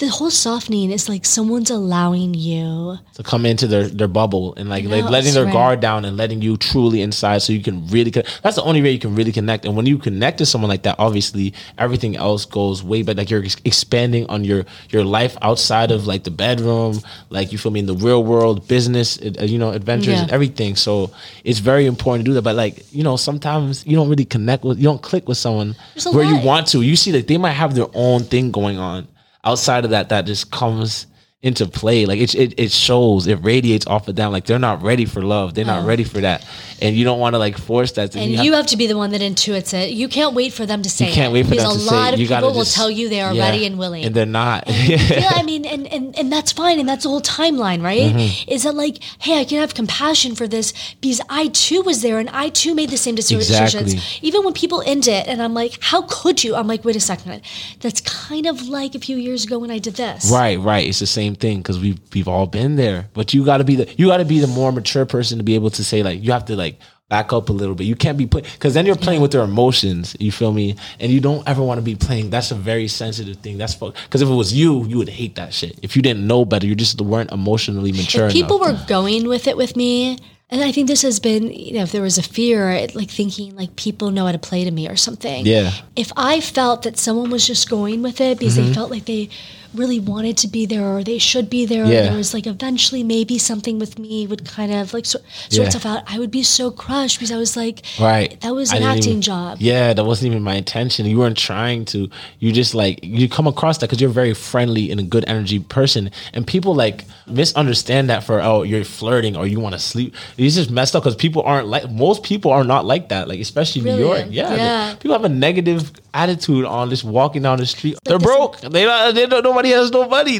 the whole softening is like someone's allowing you to come into their, their bubble and like, know, like letting their right. guard down and letting you truly inside so you can really connect. That's the only way you can really connect. And when you connect to someone like that, obviously everything else goes way better. Like you're ex- expanding on your, your life outside of like the bedroom, like you feel me, in the real world, business, uh, you know, adventures Yeah. and everything. So it's very important to do that. But like, you know, sometimes you don't really connect with, you don't click with someone There's a where you lot. want to. You see that they might have their own thing going on outside of that, that just comes into play. Like it, it, it shows, it radiates off of them. Like they're not ready for love. They're not ready for that. And you don't want to like force that. and you have, have to be the one that intuits it. You can't wait for them to say you can't it. wait for because them to a say lot it. of You gotta people will just- tell you they are yeah. ready and willing. And they're not. Yeah, I mean, and, and, and that's fine. And that's the whole timeline, right? Mm-hmm. Is that like, hey, I can have compassion for this because I too was there and I too made the same decisions. Exactly. Even when people end it and I'm like, how could you? I'm like, wait a second. That's kind of like a few years ago when I did this. Right, right. It's the same thing because we've we've all been there. But you got to be the you got to be the more mature person to be able to say like you have to like back up a little bit. You can't be playing because then you're playing with their emotions. You feel me? And you don't ever want to be playing. That's a very sensitive thing. That's because if it was you, you would hate that shit. If you didn't know better, you just weren't emotionally mature If people enough. were going with it with me, and I think this has been, you know, if there was a fear, like thinking like people know how to play to me or something. Yeah. If I felt that someone was just going with it because they felt like they really wanted to be there or they should be there, Yeah. or there was like eventually maybe something with me would kind of like sort, sort Yeah. itself out, I would be so crushed because I was like, Right. that was I an didn't acting even- job. Yeah, that wasn't even my intention. You weren't trying to. You just like, you come across that because you're a very friendly and a good energy person. And people like misunderstand that for, oh, you're flirting or you want to sleep. It's just messed up because people aren't like, most people are not like that. Like, especially Really? New York. Yeah. Yeah. they- people have a negative attitude on just walking down the street. They're this- broke. They don't, they don't, nobody has no money.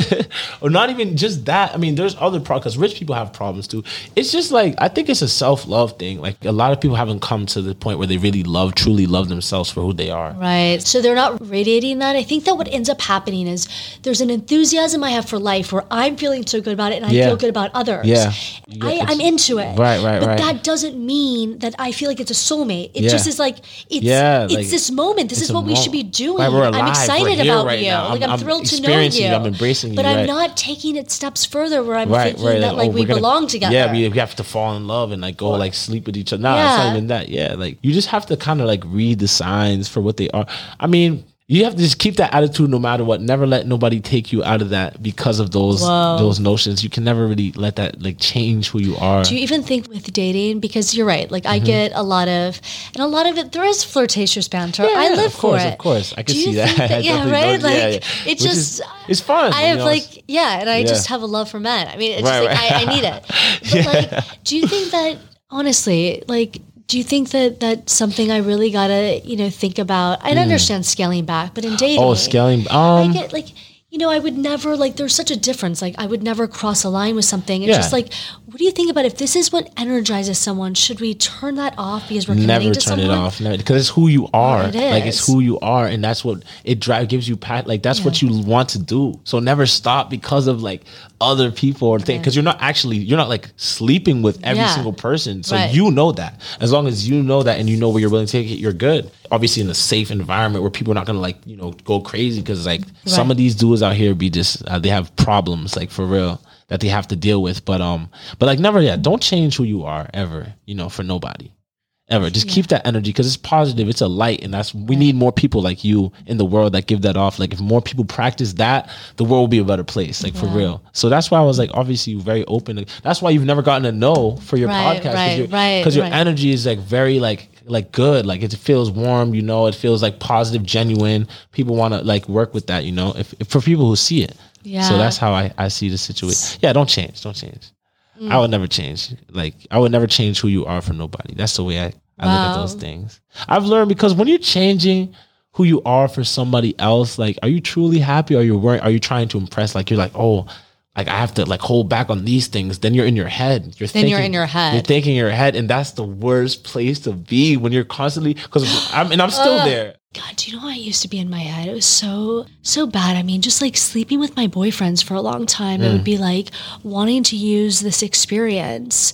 Or not even just that. I mean, there's other problems because rich people have problems too. It's just like, I think it's a self-love thing. Like a lot of people haven't come to the point where they really love, truly love themselves for who they are. Right. So they're not radiating that. I think that what ends up happening is there's an enthusiasm I have for life where I'm feeling so good about it and I Yeah. feel good about others. Yeah. I, Yeah, I'm into it. Right, right, but right. that doesn't mean that I feel like it's a soulmate. It Yeah. just is like, it's, Yeah, it's like, this moment. This it's is a what we mo- should be doing. Right, we're I'm alive. excited We're here about right you. now. Like I'm- I'm, I'm thrilled to know experiencing you. you. I'm embracing but you, I'm right. not taking it steps further where I'm Right, thinking right. that like oh, we we're gonna- belong together. Yeah, we, we have to fall in love and like go like sleep with each other. No, it's Yeah. not even that. Yeah, like you just have to kind of like read the signs for what they are. I mean, you have to just keep that attitude no matter what. Never let nobody take you out of that because of those Whoa. those notions. You can never really let that like change who you are. Do you even think with dating? Because you're right. Like Mm-hmm. I get a lot of, and a lot of it, there is flirtatious banter. Yeah, I yeah, live of course, for it. Of course, I can Do you see that. think I yeah, definitely right. know- Like yeah, yeah. it Which just, is- it's fun. I you have know, like, yeah, and I Yeah. just have a love for men. I mean, it's Right, just like right. I, I need it. But like, do you think that honestly, like? Do you think that that's something I really gotta, you know, think about? I understand scaling back, but in dating, Oh, scaling. I Um, get like, you know, I would never like. There's such a difference. Like, I would never cross a line with something. It's Yeah. just like, what do you think about if this is what energizes someone? Should we turn that off because we're committing never to turn someone? it off because it's who you are. It Like it's is. who you are, and that's what it drive gives you. Pat, like that's what you want to do. So never stop because of like other people or things. Because you're not actually you're not like sleeping with every Yeah. single person. So Right. you know that. As long as you know that and you know where you're willing to take it, you're good. Obviously, in a safe environment where people are not gonna like you know go crazy because like some Right. of these dudes out here be just uh, they have problems like for real that they have to deal with. But um, but like never, yeah, don't change who you are ever. You know, for nobody. Ever. Just keep that energy because it's positive. It's a light. And that's, we need more people like you in the world that give that off. Like if more people practice that, the world will be a better place. Like for real. So that's why I was like, obviously you're very open. That's why you've never gotten a no for your Right, podcast. right, your, right, Because your right. energy is like very like, like good. Like it feels warm, you know, it feels like positive, genuine. People want to like work with that, you know, if, if for people who see it. Yeah. So that's how I, I see the situation. Yeah. Don't change. Don't change. Mm. I would never change. Like I would never change who you are for nobody. That's the way I, I look at Wow. those things. I've learned because when you're changing who you are for somebody else, like, are you truly happy? Or you're worried? Are you trying to impress? Like, you're like, oh, like I have to like hold back on these things. Then you're in your head. You're Then thinking, you're in your head. You're thinking in your head, and that's the worst place to be when you're constantly. Because I'm and I'm still there. God, do you know how I used to be in my head? It was so, so bad. I mean, just like sleeping with my boyfriends for a long time, it would be like wanting to use this experience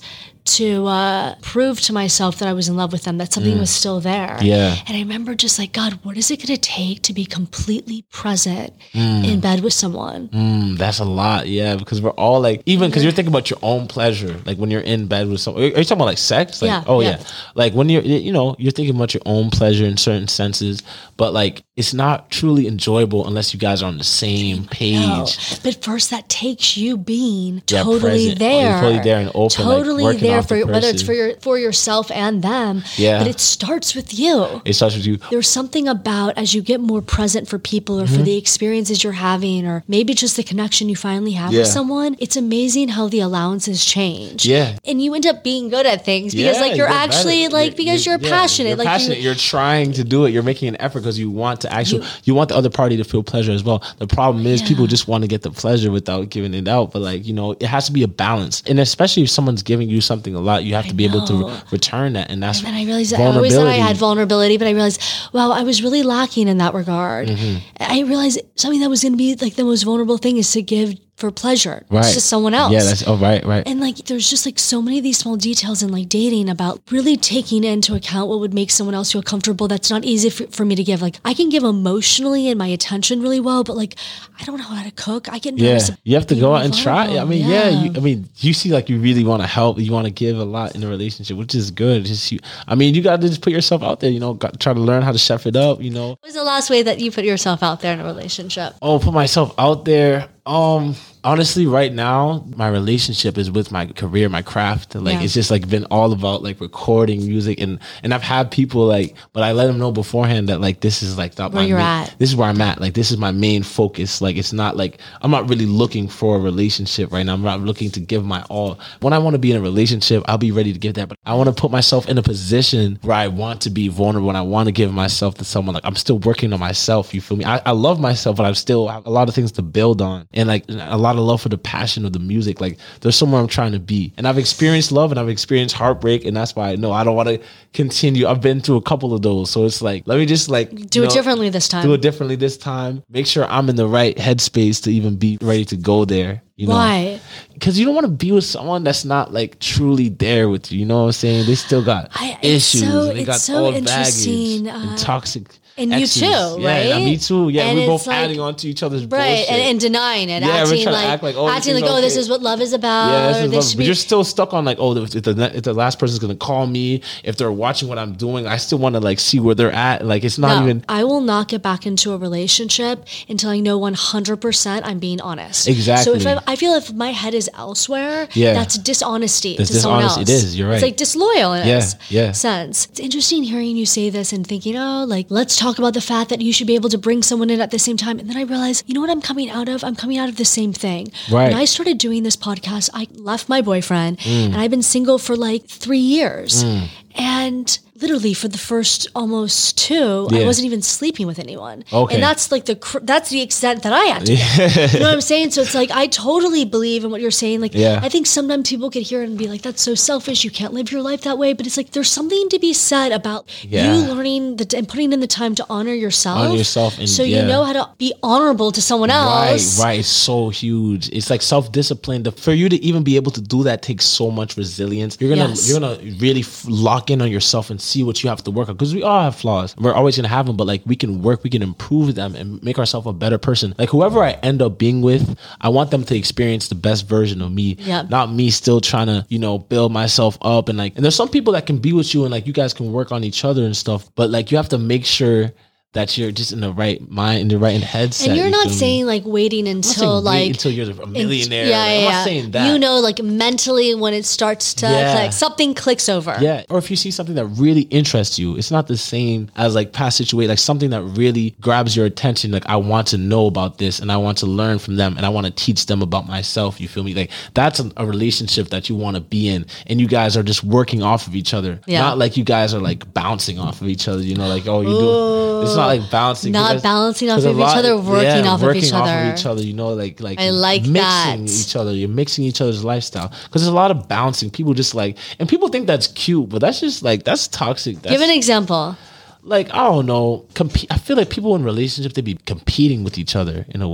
to uh, prove to myself that I was in love with them, that something mm. was still there. Yeah. And I remember just like, God, what is it going to take to be completely present mm. in bed with someone? Mm, that's a lot. Yeah. Because we're all like, even because you're thinking about your own pleasure, like when you're in bed with someone. Are you talking about like sex? Like, yeah. Oh, yeah. yeah. Like when you're, you know, you're thinking about your own pleasure in certain senses, but like it's not truly enjoyable unless you guys are on the same page. No. But first, that takes you being yeah, totally present. there. Oh, totally there and open. Totally like, there for the whether it's for your for yourself and them. Yeah. But it starts with you. It starts with you. There's something about as you get more present for people or mm-hmm. for the experiences you're having, or maybe just the connection you finally have yeah. with someone, it's amazing how the allowances change. Yeah. And you end up being good at things because yeah, like you're you actually better. like you're, because you're, you're yeah, passionate. You're like passionate. You, you're trying to do it. You're making an effort because you want to actually, you, you want the other party to feel pleasure as well. The problem is yeah. people just want to get the pleasure without giving it out. But like, you know, it has to be a balance. And especially if someone's giving you something a lot, you have I to be know. able to re- return that. And that's and then I realized that I always thought I had vulnerability, but I realized, wow, I was really lacking in that regard. Mm-hmm. I realized something that was going to be like the most vulnerable thing is to give for pleasure right. to someone else. Yeah, that's oh right, right. And like there's just like so many of these small details in like dating about really taking into account what would make someone else feel comfortable. That's not easy for, for me to give. Like I can give emotionally and my attention really well, but like I don't know how to cook. I get nervous. Yeah, you have to go out and try. I mean, yeah, yeah you, I mean, you see like you really want to help. You want to give a lot in a relationship, which is good. Just you, I mean, you got to just put yourself out there. You know, got, try to learn how to chef it up. You know, what was the last way that you put yourself out there in a relationship? Oh, put myself out there. Um, honestly, right now, my relationship is with my career, my craft. Like, yeah. it's just like been all about like recording music, and and I've had people like, but I let them know beforehand that like this is like not where my you're main, at. This is where I'm at. Like, this is my main focus. Like, it's not like I'm not really looking for a relationship right now. I'm not looking to give my all. When I want to be in a relationship, I'll be ready to give that. But I want to put myself in a position where I want to be vulnerable and I want to give myself to someone. Like, I'm still working on myself. You feel me? I, I love myself, but I still have a lot of things to build on. And like a lot of love for the passion of the music. Like there's somewhere I'm trying to be. And I've experienced love and I've experienced heartbreak. And that's why I know I don't want to continue. I've been through a couple of those. So it's like, let me just like do you it know, differently this time. Do it differently this time. Make sure I'm in the right headspace to even be ready to go there. You know? Why? Because you don't want to be with someone that's not like truly there with you. You know what I'm saying? They still got I, issues. So, and they got so old baggage uh, and toxic. And exes. you too, right? Yeah, me too. Yeah, and we're both like, adding on to each other's right, bullshit. and, and denying it, yeah, acting we're like, act like, oh, acting like, oh, okay. this is what love is about. Yeah, this is this love. But be- you're still stuck on like, oh, if the, if the last person's gonna call me, if they're watching what I'm doing, I still want to like see where they're at. Like it's not no, even. I will not get back into a relationship until I know one hundred percent I'm being honest. Exactly. So if I, I feel if my head is elsewhere, yeah. that's dishonesty That's to someone dishonest. else. It is. You're right. It's like disloyal in yeah, a yeah. sense. It's interesting hearing you say this and thinking, oh, like let's talk about the fact that you should be able to bring someone in at the same time. And then I realized, you know what I'm coming out of? I'm coming out of the same thing. Right. When I started doing this podcast, I left my boyfriend mm. and I've been single for like three years. Mm. And literally for the first almost two, yeah. I wasn't even sleeping with anyone. Okay. And that's like the, cr- that's the extent that I had to get. You know what I'm saying? So it's like, I totally believe in what you're saying. Like, yeah. I think sometimes people could hear it and be like, that's so selfish. You can't live your life that way. But it's like, there's something to be said about yeah. you learning the, and putting in the time to honor yourself. Honor yourself. And, so yeah. you know how to be honorable to someone else. Right, right. It's so huge. It's like self-discipline. The, for you to even be able to do that takes so much resilience. You're gonna, yes. you're gonna really f- lock in on yourself and see what you have to work on, because we all have flaws. We're always gonna have them, but like we can work, we can improve them and make ourselves a better person. Like whoever I end up being with, I want them to experience the best version of me, yep. not me still trying to, you know, build myself up. And like, and there's some people that can be with you and like you guys can work on each other and stuff, but like you have to make sure that you're just in the right mind, in the right headset. And you're you not saying like waiting until like until you're a millionaire. In, yeah, like, yeah, I'm yeah. not saying that. You know, like mentally when it starts to yeah. click, something clicks over. Yeah. Or if you see something that really interests you, it's not the same as like past situation, like something that really grabs your attention. Like I want to know about this and I want to learn from them and I want to teach them about myself. You feel me? Like that's a, a relationship that you want to be in, and you guys are just working off of each other. Yeah. Not like you guys are like bouncing off of each other. You know, like, oh, you do. It's not like bouncing. Not balancing off of lot, each other, working yeah, off working of each off other. Of each other, you know, like like I like mixing that. each other. You're mixing each other's lifestyle, because there's a lot of bouncing. People just like, and people think that's cute, but that's just like that's toxic. That's, Give an example. Like, I don't know, compete. I feel like people in relationships, they be competing with each other in a way.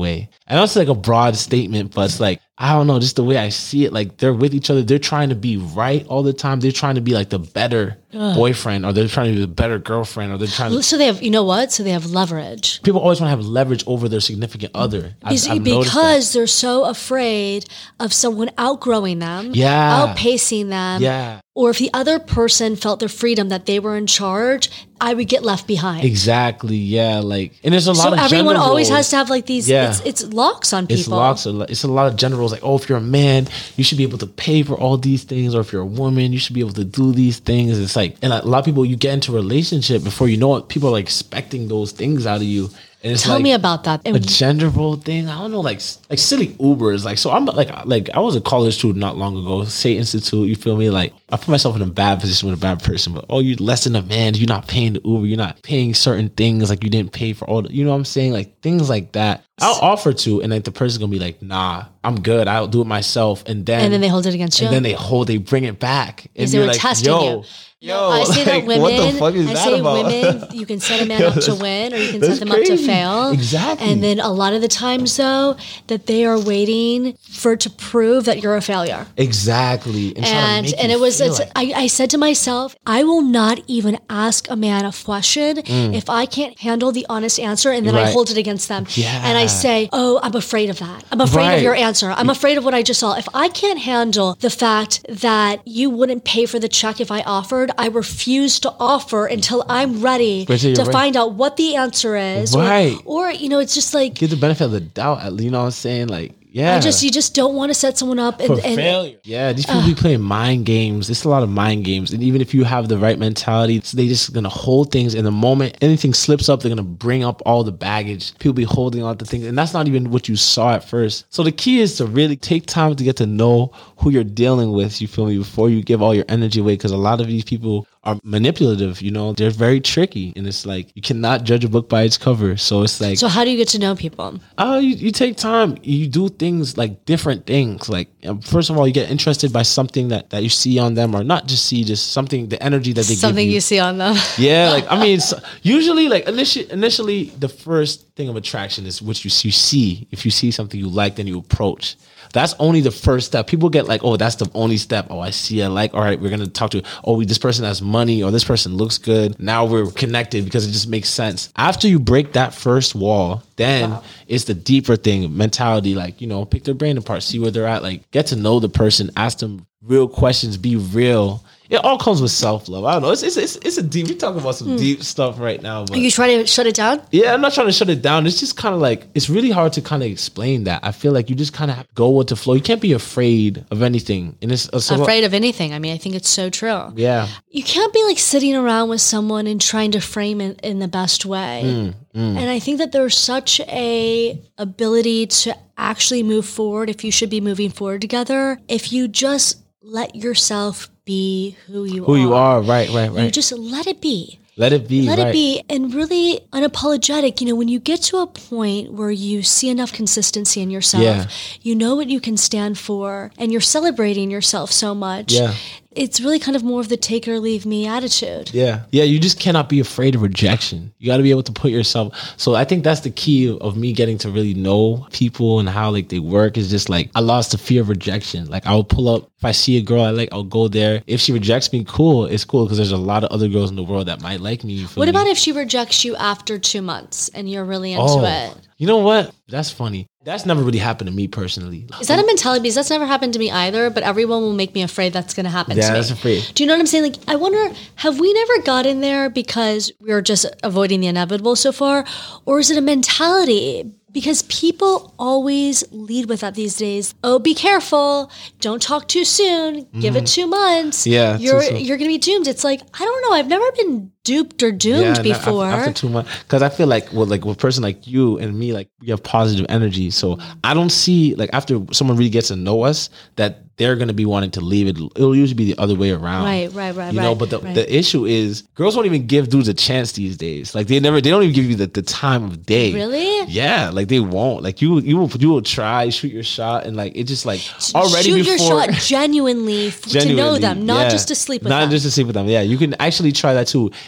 I know it's like a broad statement, but it's like, I don't know, just the way I see it, like they're with each other. They're trying to be right all the time. They're trying to be like the better Ugh. boyfriend, or they're trying to be the better girlfriend, or they're trying to. So they have, you know what? So they have leverage. People always want to have leverage over their significant other. I've, I've because they're so afraid of someone outgrowing them, yeah. outpacing them. Yeah. Or if the other person felt their freedom that they were in charge, I would get left behind. Exactly. Yeah. Like, and there's a lot so of everyone gender always roles. has to have like these, yeah. it's, it's locks on people. It's locks. It's a lot of gender roles. Like, oh, if you're a man, you should be able to pay for all these things. Or if you're a woman, you should be able to do these things. It's like, and a lot of people, you get into a relationship before you know it, people are like expecting those things out of you. And it's Tell like me about that. A gender role thing. I don't know, like like silly Ubers. Like, so I'm like like I was a college student not long ago, State Institute. You feel me? Like, I put myself in a bad position with a bad person. But oh, you're less than a man. You're not paying the Uber. You're not paying certain things. Like, you didn't pay for all the, you know what I'm saying? Like, things like that. I'll offer to, and like the person's gonna be like, nah, I'm good. I'll do it myself. And then and then they hold it against you. And then they hold, they bring it back. And they were like, testing yo, you. Yo, I say like, that women, what the fuck is I that say about? women, you can set a man Yo, up to win, or you can set them crazy. up to fail. Exactly. And then a lot of the times, though, that they are waiting for to prove that you're a failure. Exactly. And and, and it was, it's, like- I, I said to myself, I will not even ask a man a question mm. if I can't handle the honest answer, and then right. I hold it against them. Yeah. And I say, oh, I'm afraid of that. I'm afraid right. of your answer. I'm afraid of what I just saw. If I can't handle the fact that you wouldn't pay for the check if I offered, I refuse to offer until I'm ready to right. find out what the answer is. Right. Or, or, you know, it's just like, give the benefit of the doubt. You know what I'm saying? Like, yeah. I just, you just don't want to set someone up and, for and failure. Yeah. These people uh, be playing mind games. It's a lot of mind games. And even if you have the right mentality, they just going to hold things in the moment. Anything slips up, they're going to bring up all the baggage. People be holding on to things. And that's not even what you saw at first. So the key is to really take time to get to know who you're dealing with. You feel me? Before you give all your energy away. Because a lot of these people are manipulative, you know, they're very tricky. And it's like, you cannot judge a book by its cover. So it's like, so how do you get to know people? Oh, uh, you, you take time, you do things like different things. Like, first of all, you get interested by something that, that you see on them, or not just see, just something, the energy that they something give you. you see on them. Yeah. Like, I mean, so usually like initially, initially the first thing of attraction is what you, you see. If you see something you like, then you approach. That's only the first step. People get like, oh, that's the only step. Oh, I see, I like, all right, we're going to talk to, oh, this person has money, or this person looks good. Now we're connected because it just makes sense. After you break that first wall, then wow. it's the deeper thing, mentality, like, you know, pick their brain apart, see where they're at, like get to know the person, ask them real questions, be real. It all comes with self-love. I don't know. It's it's it's, it's a deep. We're talking about some mm. deep stuff right now. But are you trying to shut it down? Yeah, I'm not trying to shut it down. It's just kind of like, it's really hard to kind of explain that. I feel like you just kind of go with the flow. You can't be afraid of anything. And it's uh, so afraid of anything. I mean, I think it's so true. Yeah. You can't be like sitting around with someone and trying to frame it in the best way. Mm, mm. And I think that there's such a ability to actually move forward, if you should be moving forward together, if you just let yourself be who you who are. Who you are, right, right, right. You just let it be. Let it be, Let right. it be, and really unapologetic. You know, when you get to a point where you see enough consistency in yourself, yeah. you know what you can stand for, and you're celebrating yourself so much. Yeah. It's really kind of more of the take it or leave me attitude. Yeah. Yeah. You just cannot be afraid of rejection. You got to be able to put yourself. So I think that's the key of me getting to really know people and how like they work, is just like, I lost the fear of rejection. Like, I'll pull up, if I see a girl I like, I'll go there. If she rejects me, cool. It's cool, because there's a lot of other girls in the world that might like me. What me. about if she rejects you after two months and you're really into oh, it? You know what? That's funny. That's never really happened to me personally. Is that a mentality? Because that's never happened to me either, but everyone will make me afraid that's going to happen yeah, to me. Yeah, that's afraid. Do you know what I'm saying? Like, I wonder, have we never gotten there because we were just avoiding the inevitable so far? Or is it a mentality? Because people always lead with that these days. Oh, be careful. Don't talk too soon. Mm-hmm. Give it two months. Yeah. You're you're going to be doomed. It's like, I don't know. I've never been duped or doomed yeah, before. After, after two months. Because I feel like, well, like with a person like you and me, like we have positive energy. So I don't see, like after someone really gets to know us, that they're going to be wanting to leave it. It'll usually be the other way around. Right, right, right, You know, right, but the, right. the issue is girls won't even give dudes a chance these days. Like they never, they don't even give you the, the time of day. Really? Yeah. Like they won't. Like you, you will, you will try, shoot your shot. And like, it just like already shoot before. your shot genuinely, f- genuinely to know them, not yeah. just to sleep with not them. Not just to sleep with them. Yeah. You can actually try that too.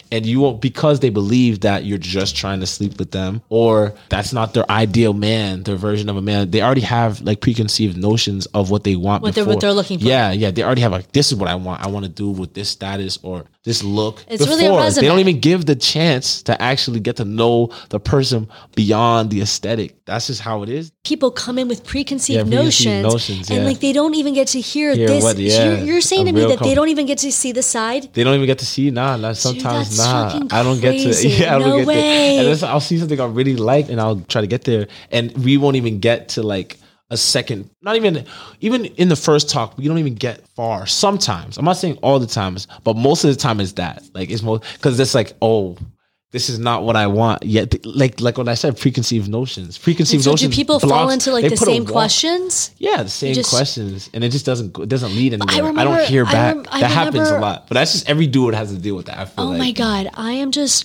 And you won't, because they believe that you're just trying to sleep with them, or that's not their ideal man, their version of a man. They already have like preconceived notions of what they want. What they're, what they're looking for. Yeah, yeah. They already have like, this is what I want. I want to do with this status or this look. It's before, really a resume. They don't even give the chance to actually get to know the person beyond the aesthetic. That's just how it is. People come in with preconceived, Yeah, preconceived notions, notions, yeah. and like they don't even get to hear, Hear this. what- yeah, you're, you're saying a to me real that they com- don't even get to see the side. They don't even get to see. Nah, nah sometimes that's nah. fucking I don't get to. crazy. Yeah, I don't No get way. there. And that's, I'll see something I really like, and I'll try to get there, and we won't even get to like a second. Not even, even in the first talk, we don't even get far. Sometimes, I'm not saying all the times, but most of the time is that like it's most because it's like, oh, this is not what I want yet. Like, like when I said preconceived notions, preconceived So notions. do people fall blocks, into like they the put a same wall- questions? Yeah, the same just- questions, and it just doesn't it doesn't lead anywhere. I, remember- don't hear I back. rem- I that happens a remember- lot, but that's just every dude has to deal with that. I feel Oh like. my God. I am just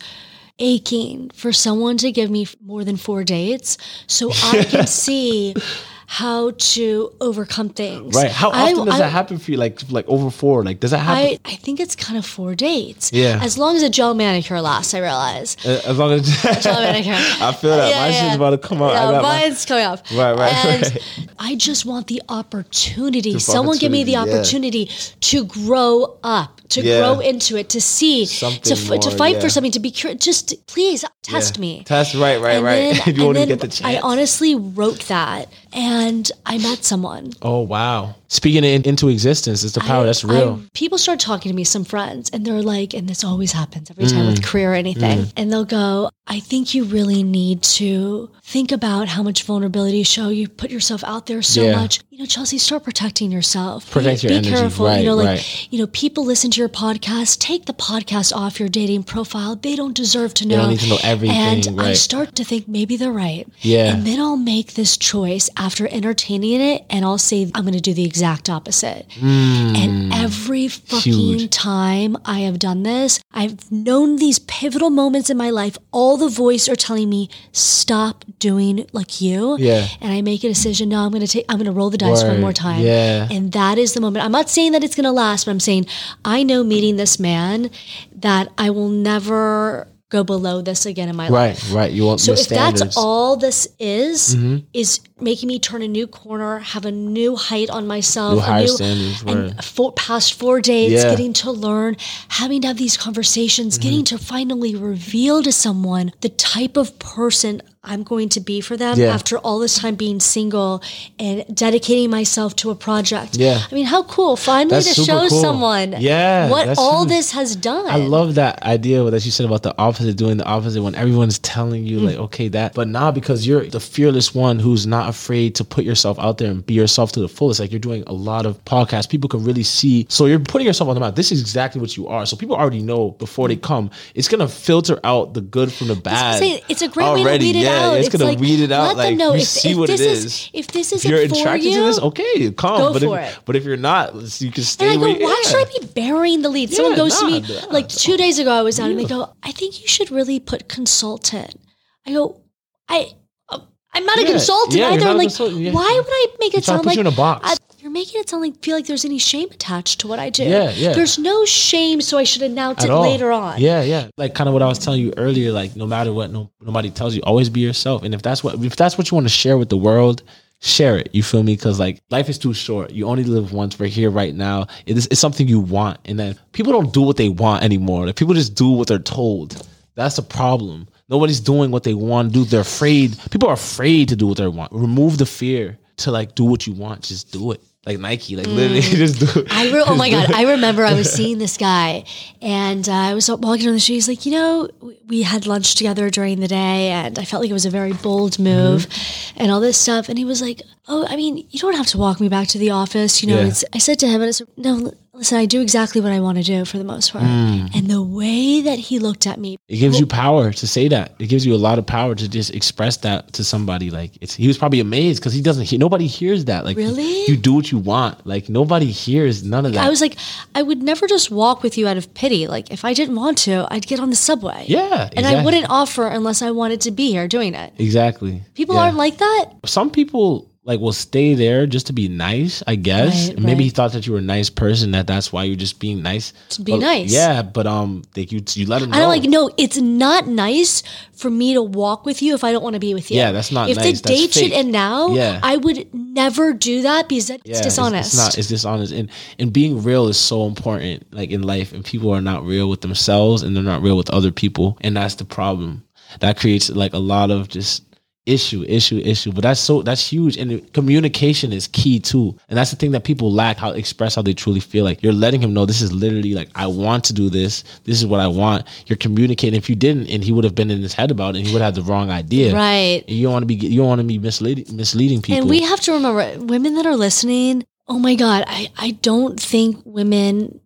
aching for someone to give me more than four dates so I can see how to overcome things. Right. How I- often does I- that happen for you? Like, like over four? Like, does that happen? I, I think it's kind of four dates. Yeah. As long as a gel manicure lasts, I realize. Uh, as long as Gel manicure. I feel that Yeah, my yeah. shit's about to come out. Yeah, I got my- mine's coming off. Right, right, And right. I just want the opportunity. The Someone give me the opportunity, yeah. opportunity to grow up, to Yeah. grow into it, to see, Something to f- to more, fight yeah. for something, to be curious. Just please test Yeah. me. Test, right, right, And right. then- you won't and even get then the chance. I honestly wrote that, and I met someone. Oh wow! Speaking it in, into existence, it's the power. I- That's real. I- people start talking to me, some friends, and they're like, and this always happens every time with career or anything. And they'll go, I think you really need to think about how much vulnerability you show. You put yourself out there so Yeah. much. You know, Chelsea, start protecting yourself. Protect be, your be energy. careful. Right, you know, like, right. you know, people listen to your podcast. Take the podcast off your dating profile. They don't deserve to know. don't need to know everything, And I right. start to think maybe they're right. Yeah. And then I'll make this choice after entertaining it, and I'll say I'm going to do the exact opposite. And every fucking Huge. time I have done this, I've known these pivotal moments in my life. All the voice are telling me, stop doing like you. Yeah. And I make a decision. No, I'm going to take, I'm going to roll the dice one Word. more time. Yeah. And that is the moment. I'm not saying that it's going to last, but I'm saying I know meeting this man that I will never go below this again in my life. Right, right. You want So your if standards. that's all this is, Mm-hmm. is making me turn a new corner, have a new height on myself, New a higher new, standards, and right. four, past four dates, Yeah. getting to learn, having to have these conversations, getting Mm-hmm. to finally reveal to someone the type of person I'm going to be for them Yeah. after all this time being single and dedicating myself to a project. Yeah. I mean, how cool. Finally That's to super show cool. someone Yeah, what that's all huge. this has done. I love that idea that you said about the opposite, doing the opposite when everyone's telling you like, okay, that, but now because you're the fearless one who's not afraid to put yourself out there and be yourself to the fullest. Like you're doing a lot of podcasts. People can really see. So you're putting yourself on the map. This is exactly what you are. So people already know before they come. It's going to filter out the good from the bad. Saying, it's a great way to already. weed it yeah, out. It's, going like, to weed it out. Let Like them know you if, see if what this it is. is. If this If isn't you're for attracted you, to this, okay, come. go but for if, it. But if you're not, you can stay and I go, where you why yeah. should I be burying the lead? Someone Yeah, goes to nah, me, nah, like nah. two days ago, I was out and they go, I think you should really put consultant. I go, I, uh, I'm not a Yeah, consultant yeah, you're either. not I'm a like, consultant, yeah. why would I make it You're trying to sound put like you in a box. I- you're making it sound like feel like there's any shame attached to what I do? Yeah, yeah. There's no shame, so I should announce At it all. later on. Yeah, yeah. Like kind of what I was telling you earlier. Like no matter what, no nobody tells you, always be yourself. And if that's what if that's what you want to share with the world, share it. You feel me? Because like life is too short. You only live once. We're here right now. It is, it's something you want, and then people don't do what they want anymore. Like, people just do what they're told. That's the problem. Nobody's doing what they want to do. They're afraid. People are afraid to do what they want. Remove the fear to like do what you want. Just do it. Like Nike, like literally just do it. I re- oh my God. I remember I was seeing this guy and uh, I was walking on the street. He's like, you know, we- we had lunch together during the day and I felt like it was a very bold move Mm-hmm. and all this stuff. And he was like, oh, I mean, you don't have to walk me back to the office. You know, Yeah. it's, I said to him, and I said, no, listen, I do exactly what I want to do for the most part. Mm. And the way that he looked at me, It gives you power to say that. It gives you a lot of power to just express that to somebody. Like it's, he was probably amazed because he doesn't. He, nobody hears that. Like Really? you do what you want. Like nobody hears none of that. I was like, I would never just walk with you out of pity. Like if I didn't want to, I'd get on the subway. yeah, And I exactly. wouldn't offer unless I wanted to be here doing it. Exactly. People Yeah. aren't like that. Some people like will stay there just to be nice, I guess. Right, Maybe right. he thought that you were a nice person, that that's why you're just being nice. To be But, nice. Yeah, but um, like you you let him know. I don't like, no, it's not nice for me to walk with you if I don't want to be with you. Yeah, that's not if nice. the That's date fake. should end now, Yeah. I would never do that because that's Yeah, dishonest. It's, it's not. It's dishonest, and and being real is so important, like in life. And people are not real with themselves, and they're not real with other people, and that's the problem. That creates like a lot of just issue, issue, issue. But that's so that's huge, and communication is key too. And that's the thing that people lack: how express how they truly feel. Like you're letting him know this is literally like I want to do this. This is what I want. You're communicating. If you didn't, and he would have been in his head about it, and he would have the wrong idea. Right. And you don't want to be. You don't want to be misleading, misleading people. And we have to remember, women that are listening, oh my God, I, I don't think women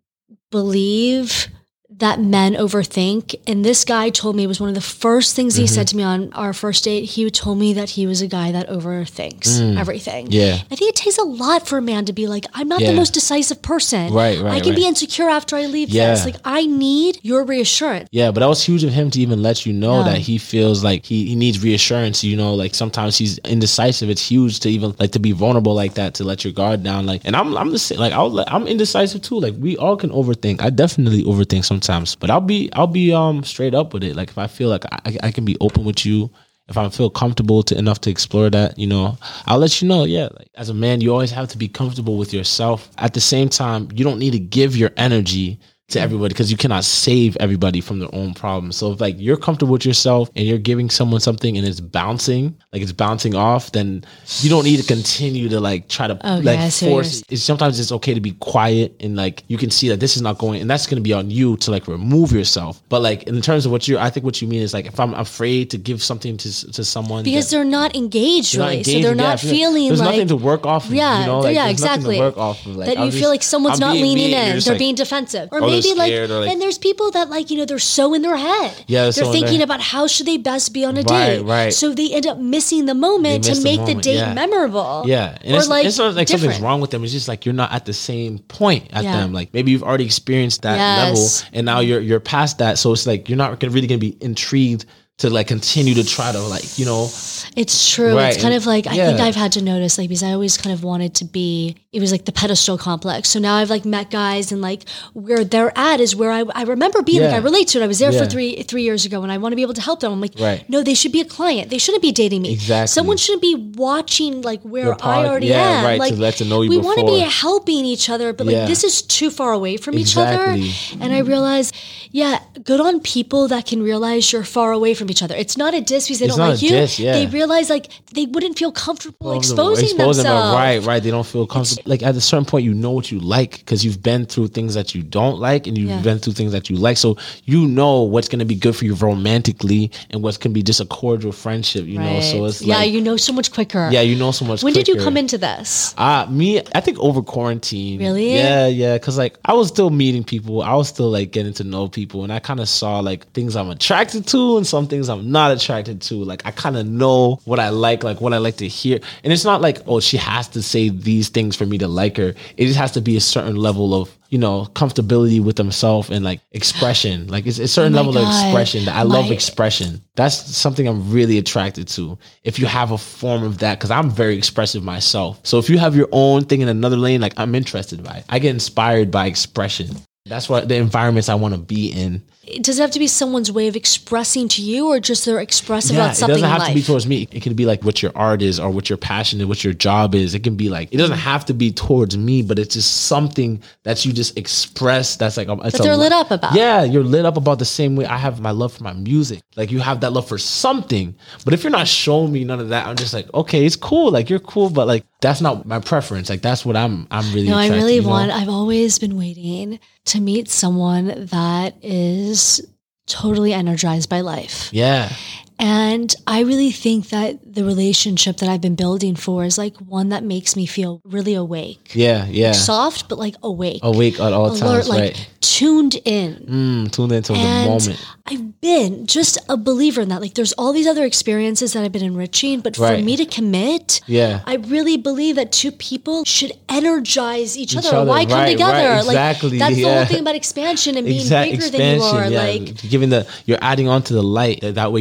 believe that men overthink. And this guy told me, it was one of the first things he Mm-hmm. said to me on our first date. He told me that he was a guy that overthinks everything. Mm. Yeah. I think it takes a lot for a man to be like, I'm not Yeah. the most decisive person. Right, right, I can be right. insecure after I leave Yeah. this. Like, I need your reassurance. Yeah, but that was huge of him to even let you know Yeah. that he feels like he, he needs reassurance. You know, like sometimes he's indecisive. It's huge to even like to be vulnerable like that, to let your guard down. Like, and I'm I'm the same. Like I'll let- I'm indecisive too. Like we all can overthink. I definitely overthink sometimes, but I'll be I'll be um straight up with it. Like if I feel like I, I can be open with you. If I feel comfortable to enough to explore that, you know, I'll let you know. Yeah, like as a man, you always have to be comfortable with yourself. At the same time, you don't need to give your energy to everybody because you cannot save everybody from their own problems. So if like you're comfortable with yourself and you're giving someone something and it's bouncing, like it's bouncing off, then you don't need to continue to like try to Okay, I like see what force you're it. It's, sometimes it's okay to be quiet and like you can see that this is not going, and that's going to be on you to like remove yourself. But like in terms of what you, I think what you mean is like if I'm afraid to give something to to someone Because that- they're not engaged, You're not really. So engaging, they're yeah, not if you're- feeling there's like nothing to work off of. Yeah, you know, like, yeah, there's exactly. Nothing to work off of. Like, that I'm you just- feel like someone's I'm not being leaning me, and you're in, just they're like, being defensive, or oh, they're maybe like, scared, or like- and there's people that like you know they're so in their head. Yeah, they're they're so in thinking their- about how should they best be on a Right, date, right. So they end up missing the moment They to miss the make the, moment, date yeah. memorable. Yeah, and or it's, like it's not like different. something's wrong with them. It's just like you're not at the same point at Yeah. them. Like maybe you've already experienced that Yes. level, and now you're you're past that. So it's like you're not gonna, really going to be intrigued to like continue to try to like you know. It's true. Right, It's kind and- of like I yeah. think I've had to notice like because I always kind of wanted to be. It was like the pedestal complex. So now I've like met guys and like where they're at is where I, I remember being like Yeah. I relate to it. I was there Yeah. for three three years ago and I want to be able to help them. I'm like, Right. no, they should be a client. They shouldn't be dating me. Exactly. Someone shouldn't be watching like where Your I pod- already yeah, am. right, Like to let to know you we want to be before. helping each other, but like Yeah. this is too far away from Exactly. each other. And I realized, yeah, good on people that can realize you're far away from each other. It's not a diss because they It's don't not like a you. diss, yeah. They realize like they wouldn't feel comfortable exposing, Exposing them, themselves. right, right. They don't feel comfortable. Like at a certain point, you know what you like because you've been through things that you don't like, and you've Yeah. been through things that you like. So you know what's going to be good for you romantically, and what's going to be just a cordial friendship. You know, so it's yeah, like, you know so much quicker. yeah, you know so much. When did you quicker. come into this? Uh, me, I think over quarantine. Really? Yeah, yeah. Cause like I was still meeting people. I was still like getting to know people. And I kind of saw like things I'm attracted to and some things I'm not attracted to. Like I kind of know what I like, like what I like to hear. And it's not like, oh, she has to say these things for me to like her. It just has to be a certain level of, you know, comfortability with themselves and like expression. Like it's a certain Oh my level of God. expression that I love My- expression. That's something I'm really attracted to. If you have a form of that, because I'm very expressive myself. So if you have your own thing in another lane, like I'm interested by it. I get inspired by expression. That's what the environments I want to be in. Does it have to be someone's way of expressing to you, or just they're expressive Yeah, about it something doesn't in have life? to be towards me. It can be like what your art is or what your passion is, what your job is. It can be like, it doesn't have to be towards me, but it's just something that you just express. That's like, it's That they're lit up about. Yeah, you're lit up about the same way I have my love for my music. Like you have that love for something. But if you're not showing me none of that, I'm just like, okay, it's cool. Like you're cool, but like that's not my preference. Like that's what I'm I'm really No, I attracted, really you know? want, I've always been waiting to meet someone that is totally energized by life. Yeah. And I really think that the relationship that I've been building for is like one that makes me feel really awake. Yeah, yeah. Soft, but like awake. Awake at all Alert, times, like right? tuned in. Mm, tune into the And moment. I've been just a believer in that. Like there's all these other experiences that I've been enriching, but for Right. me to commit, Yeah. I really believe that two people should energize each, Each other. other, Why come right, together? right, Like exactly, that's the yeah. whole thing about expansion and being Exact bigger than you are. yeah. Like Giving the, you're adding on to the light. That way you're spreading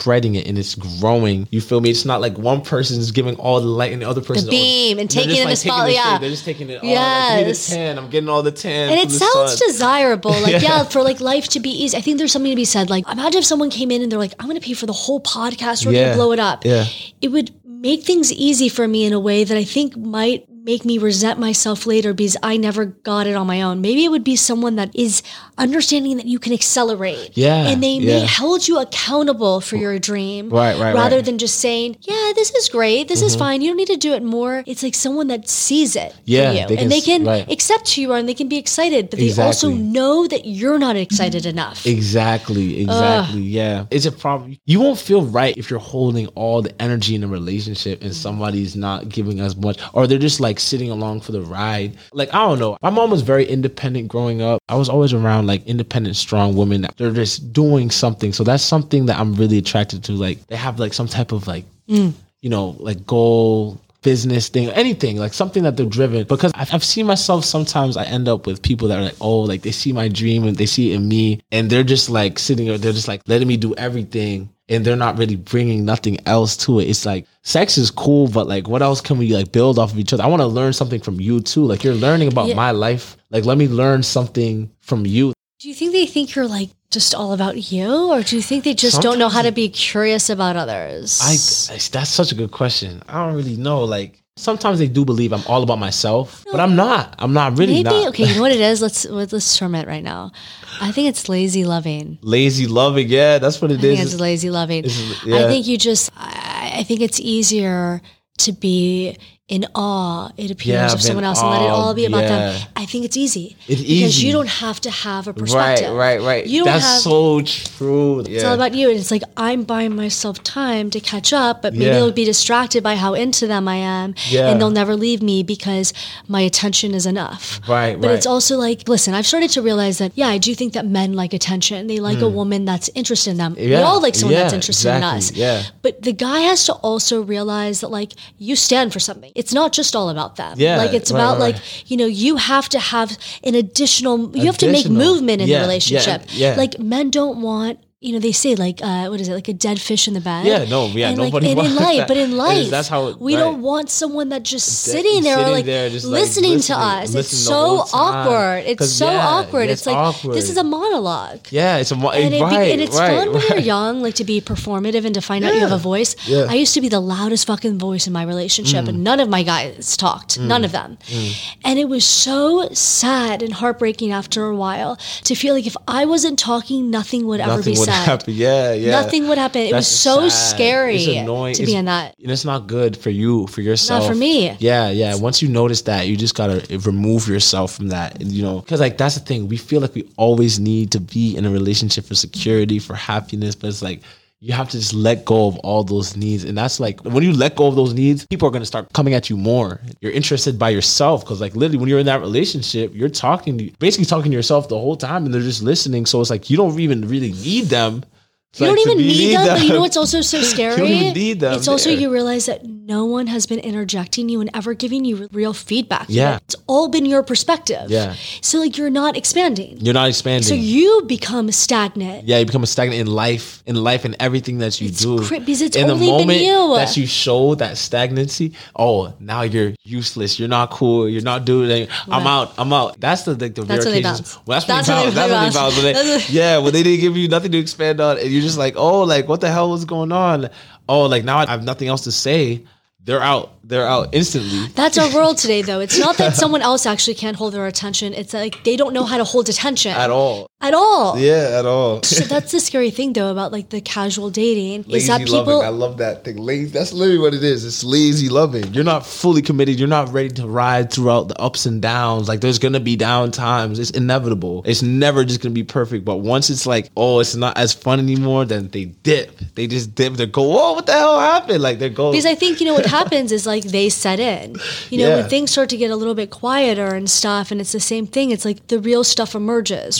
spreading it and it's growing. You feel me? It's not like one person is giving all the light and the other person the beam and taking just, it like, the spot. Yeah, they're just taking it all. Yes. Like, give me the tan. I'm getting all the tan. And from it the sounds sun. desirable. Like, yeah. Yeah. for like life to be easy. I think there's something to be said. Like, imagine if someone came in and they're like, I'm going to pay for the whole podcast. We're Yeah. going to blow it up. Yeah. It would make things easy for me in a way that I think might make me resent myself later because I never got it on my own. Maybe it would be someone that is understanding that you can accelerate. Yeah, And they yeah. may hold you accountable for your dream. Right, right, Rather right. than just saying, yeah, this is great. This Mm-hmm. is fine. You don't need to do it more. It's like someone that sees it Yeah, for you. they can and they s- can right. accept who you are and they can be excited, but they also Exactly. know that you're not excited enough. Exactly, exactly. Yeah. It's a problem. You won't feel right if you're holding all the energy in a relationship and somebody's not giving us much, or they're just like sitting along for the ride. Like, I don't know. My mom was very independent growing up. I was always around like independent, strong women that they're just doing something. So that's something that I'm really attracted to. Like, they have like some type of like, Mm. you know, like goal, business thing, anything, like something that they're driven. Because I've, I've seen myself, sometimes I end up with people that are like, oh, like they see my dream and they see it in me, and they're just like sitting there, they're just like letting me do everything, and they're not really bringing nothing else to it. It's like, sex is cool, but like, what else can we like build off of each other? I want to learn something from you too. Like, you're learning about Yeah. my life. Like, let me learn something from you. Do you think they think you're like just all about you, or do you think they just don't know how to be curious about others? I, I that's such a good question. I don't really know. Like, sometimes they do believe I'm all about myself, but I'm not. I'm not really Maybe not. okay. You know what it is? Let's let's term it right now. I think it's lazy loving. Lazy loving, yeah, that's what it I is. think it's lazy loving. It's- I yeah. think you just. I, I think it's easier to be in awe, it appears, Yeah, of in someone else and let it all be about yeah. them. I think it's easy. It's because easy. you don't have to have a Right, perspective. right, right. You don't That's have. so true. It's all about you. And it's like, I'm buying myself time to catch up, but maybe Yeah. they'll be distracted by how into them I am. Yeah. And they'll never leave me because my attention is enough. Right, But right. it's also like, listen, I've started to realize that, yeah, I do think that men like attention. They like a woman that's interested in them. We Yeah, all like someone yeah, that's interested in us. exactly, yeah. But the guy has to also realize that, like, you stand for something. It's not just all about them. Yeah, Like, it's right, about, right, like, you know, you have to have an additional, you have to make Additional. movement in Yeah, the yeah, relationship. yeah. Like, men don't want, you know, they say like, uh, what is it, like a dead fish in the bed? Yeah, no, yeah, and like, nobody and in wants life, that. but in And life, that's how it- we right. don't want someone that just That- sitting there, sitting like, there just, like, listening, listening- to us. It's listening the so whole time. awkward. It's 'Cause, so yeah, awkward. yeah, It's, it's like awkward. this is a monologue. Yeah, it's a mo- And, it be, right, and it's right, fun when right. you're young, like to be performative and to find out you have a voice. Yeah. I used to be the loudest fucking voice in my relationship, Mm. and none of my guys talked, none of them. And it was so sad and heartbreaking after a while to feel like if I wasn't talking, nothing would ever Nothing be would said. happen. Yeah, yeah. Nothing would happen. It was That's so sad. scary It's annoying. to It's- be in that. And it's not good for you, for yourself. for me. Yeah, yeah. Once you notice that, you just gotta remove yourself from that. And, you know, because like that's the thing. We feel like we always need to be in a relationship for security, for happiness, but it's like you have to just let go of all those needs. And that's like when you let go of those needs, people are gonna start coming at you more. You're interested by yourself because like literally when you're in that relationship, you're talking to basically talking to yourself the whole time, and they're just listening. So it's like you don't even really need them. You Like, don't to even be- need them, but you know what's also so scary? don't even need them It's also there. you realize that no one has been interjecting you and ever giving you real feedback. Yeah. Like, it's all been your perspective. Yeah. So like you're not expanding. You're not expanding. So you become stagnant. Yeah, you become a stagnant in life, in life and everything that you It's do. cri- because it's in only the been moment you. that you show that stagnancy, oh, now you're useless. You're not cool. You're not doing anything. I'm Right. out. I'm out. That's the like the That's rare when they occasions. bounce. Well, that's when That's they when bounce. they That's when they bounce. bounce. When they- That's when- yeah, when they didn't give you nothing to expand on, and you're just like, oh, like what the hell was going on? Oh, like now I have nothing else to say. They're out. They're out instantly. That's our world today, though. It's not that someone else actually can't hold their attention. It's like they don't know how to hold attention. At all. At all. Yeah, at all. So that's the scary thing, though, about like the casual dating is Lazy that people. loving. I love that thing. Lazy. That's literally what it is. It's lazy loving. You're not fully committed. You're not ready to ride throughout the ups and downs. Like there's gonna be down times. It's inevitable. It's never just gonna be perfect. But once it's like, oh, it's not as fun anymore, then they dip. They just dip. They go, whoa, what the hell happened? Like they go. Because I think, you know, what happens is like they set in. You know, Yeah. when things start to get a little bit quieter and stuff, and it's the same thing. It's like the real stuff emerges, Yeah, right? the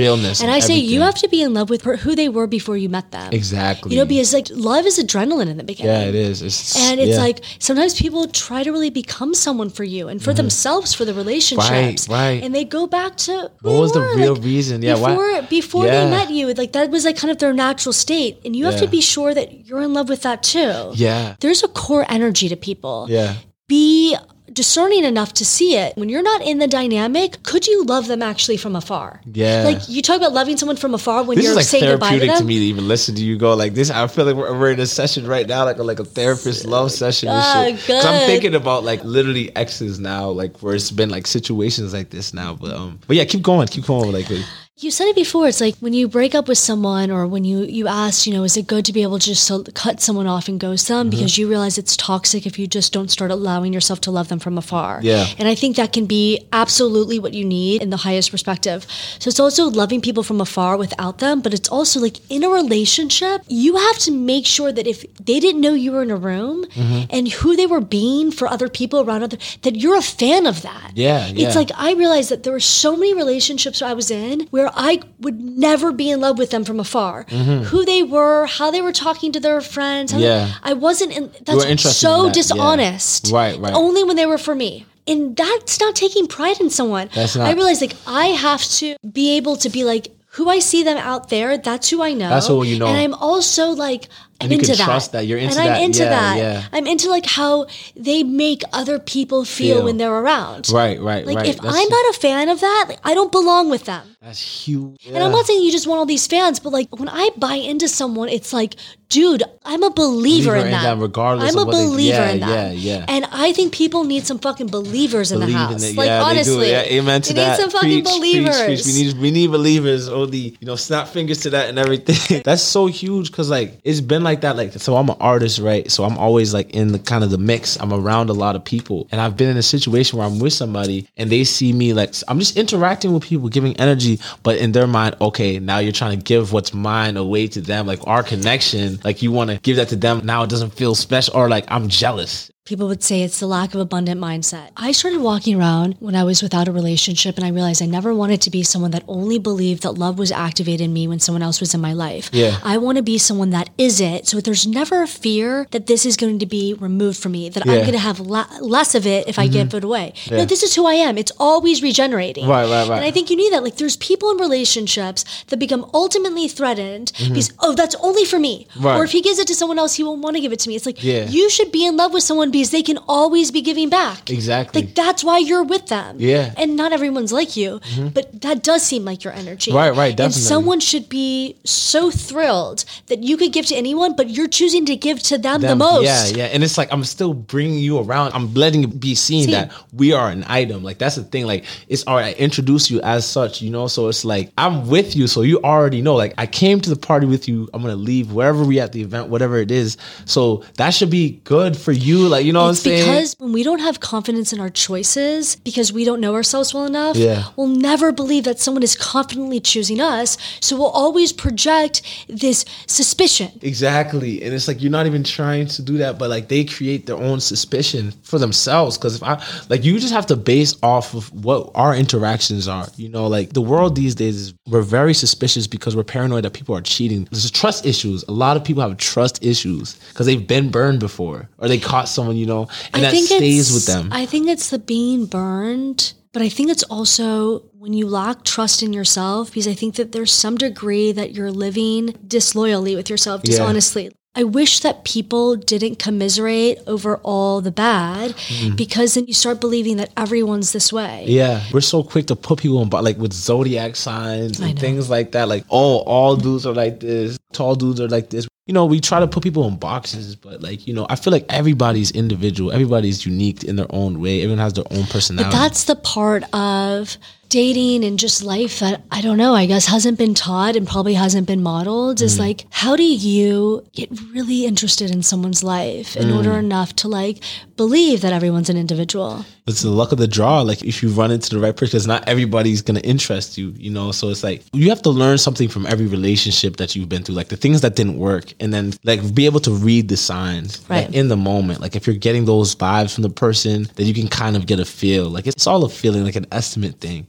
realness. And I say you have to be in love with her, who they were before you met them. Exactly. You know, because like love is adrenaline in the beginning. Yeah, it is. It's, and it's yeah. like sometimes people try to really become someone for you and for mm-hmm. themselves, for the relationships. Right, right. And they go back to who what was were. the real like, reason? Yeah, before why? before yeah. they met you, like that was like kind of their natural state, and you have yeah. to be sure that you're in love with that too. Yeah, there's a core energy to people. Yeah, be discerning enough to see it. When you're not in the dynamic, could you love them actually from afar? Yeah. Like you talk about loving someone from afar when this you're is like saying goodbye to them. therapeutic to me to even listen to you go like this. I feel like we're, we're in a session right now, like a, like a therapist love session and ah, shit. Because I'm thinking about like literally exes now, like where it's been like situations like this now. But um, but yeah, keep going, keep going. Like. You said it before. It's like when you break up with someone, or when you, you ask, you know, is it good to be able to just so, cut someone off and ghost them? Mm-hmm. Because you realize it's toxic if you just don't start allowing yourself to love them from afar. Yeah. And I think that can be absolutely what you need in the highest perspective. So it's also loving people from afar without them, but it's also like in a relationship, you have to make sure that if they didn't know you were in a room mm-hmm. and who they were being for other people around other, that you're a fan of that. Yeah, yeah. It's like I realized that there were so many relationships I was in where I would never be in love with them from afar. Mm-hmm. Who they were, how they were talking to their friends. How yeah. they, I wasn't in, that's so in that. dishonest. Yeah. Right, right. Only when they were for me. And that's not taking pride in someone. That's not. I realized like I have to be able to be like, who I see them out there, that's who I know. That's who you know. And I'm also like, I'm and you into can that. Trust that. You're into and that. I'm into yeah, that. Yeah. I'm into like how they make other people feel, feel. when they're around. Right, right, like, right. If That's I'm not a fan of that, like, I don't belong with them. That's huge. Yeah. And I'm not saying you just want all these fans, but like when I buy into someone, it's like, dude, I'm a believer, believer in, in that. that. Regardless I'm of a believer they, yeah, in that. Yeah, yeah. And I think people need some fucking believers in Believe the house. In like yeah, honestly, yeah, amen to they that. need some fucking preach, believers. Preach, preach. We need we need believers. Or the you know snap fingers to that and everything. That's so huge because like it's been like that. Like so, I'm an artist, right? So I'm always like in the kind of the mix. I'm around a lot of people, and I've been in a situation where I'm with somebody and they see me like I'm just interacting with people, giving energy, but in their mind, okay, now you're trying to give what's mine away to them, like our connection, like you want to give that to them. Now it doesn't feel special, or like I'm jealous. People would say it's the lack of abundant mindset. I started walking around when I was without a relationship, and I realized I never wanted to be someone that only believed that love was activated in me when someone else was in my life. Yeah. I want to be someone that is it. So there's never a fear that this is going to be removed from me, that yeah. I'm going to have la- less of it if I mm-hmm. give it away. Yeah. No, this is who I am. It's always regenerating. Right, right, right. And I think you need that. Like there's people in relationships that become ultimately threatened mm-hmm. because, oh, that's only for me. Right. Or if he gives it to someone else, he won't want to give it to me. It's like, yeah. you should be in love with someone because they can always be giving back. Exactly. Like that's why you're with them. Yeah. And not everyone's like you, mm-hmm. but that does seem like your energy. Right, right, definitely. And someone should be so thrilled that you could give to anyone, but you're choosing to give to them, them the most. Yeah, yeah. And it's like I'm still bringing you around. I'm letting it be seen See. that we are an item. Like that's the thing. Like it's all right. I introduce you as such, you know. So it's like I'm with you, so you already know. Like I came to the party with you. I'm gonna leave wherever we at the event, whatever it is. So that should be good for you. Like you know it's what I'm saying? Because when we don't have confidence in our choices, because we don't know ourselves well enough, yeah. we'll never believe that someone is confidently choosing us. So we'll always project this suspicion. Exactly. And it's like you're not even trying to do that, but like they create their own suspicion for themselves. Because if I like you just have to base off of what our interactions are. You know, like the world these days is we're very suspicious because we're paranoid that people are cheating. There's trust issues. A lot of people have trust issues because they've been burned before or they caught someone, you know, and I that stays with them. I think it's the being burned, but I think it's also when you lack trust in yourself, because I think that there's some degree that you're living disloyally with yourself, dishonestly. Yeah. I wish that people didn't commiserate over all the bad mm-hmm. because then you start believing that everyone's this way. Yeah. We're so quick to put people in, like with zodiac signs and things like that. Like, oh, all dudes are like this. Tall dudes are like this. You know, we try to put people in boxes, but like, you know, I feel like everybody's individual. Everybody's unique in their own way. Everyone has their own personality. But that's the part of dating and just life that, I don't know, I guess hasn't been taught and probably hasn't been modeled. Mm. Is like, how do you get really interested in someone's life in mm. order enough to like believe that everyone's an individual? It's the luck of the draw. Like if you run into the right person, because not everybody's going to interest you, you know? So it's like, you have to learn something from every relationship that you've been through, like the things that didn't work, and then like be able to read the signs right. like, in the moment. Like if you're getting those vibes from the person, then you can kind of get a feel. Like it's all a feeling, like an estimate thing.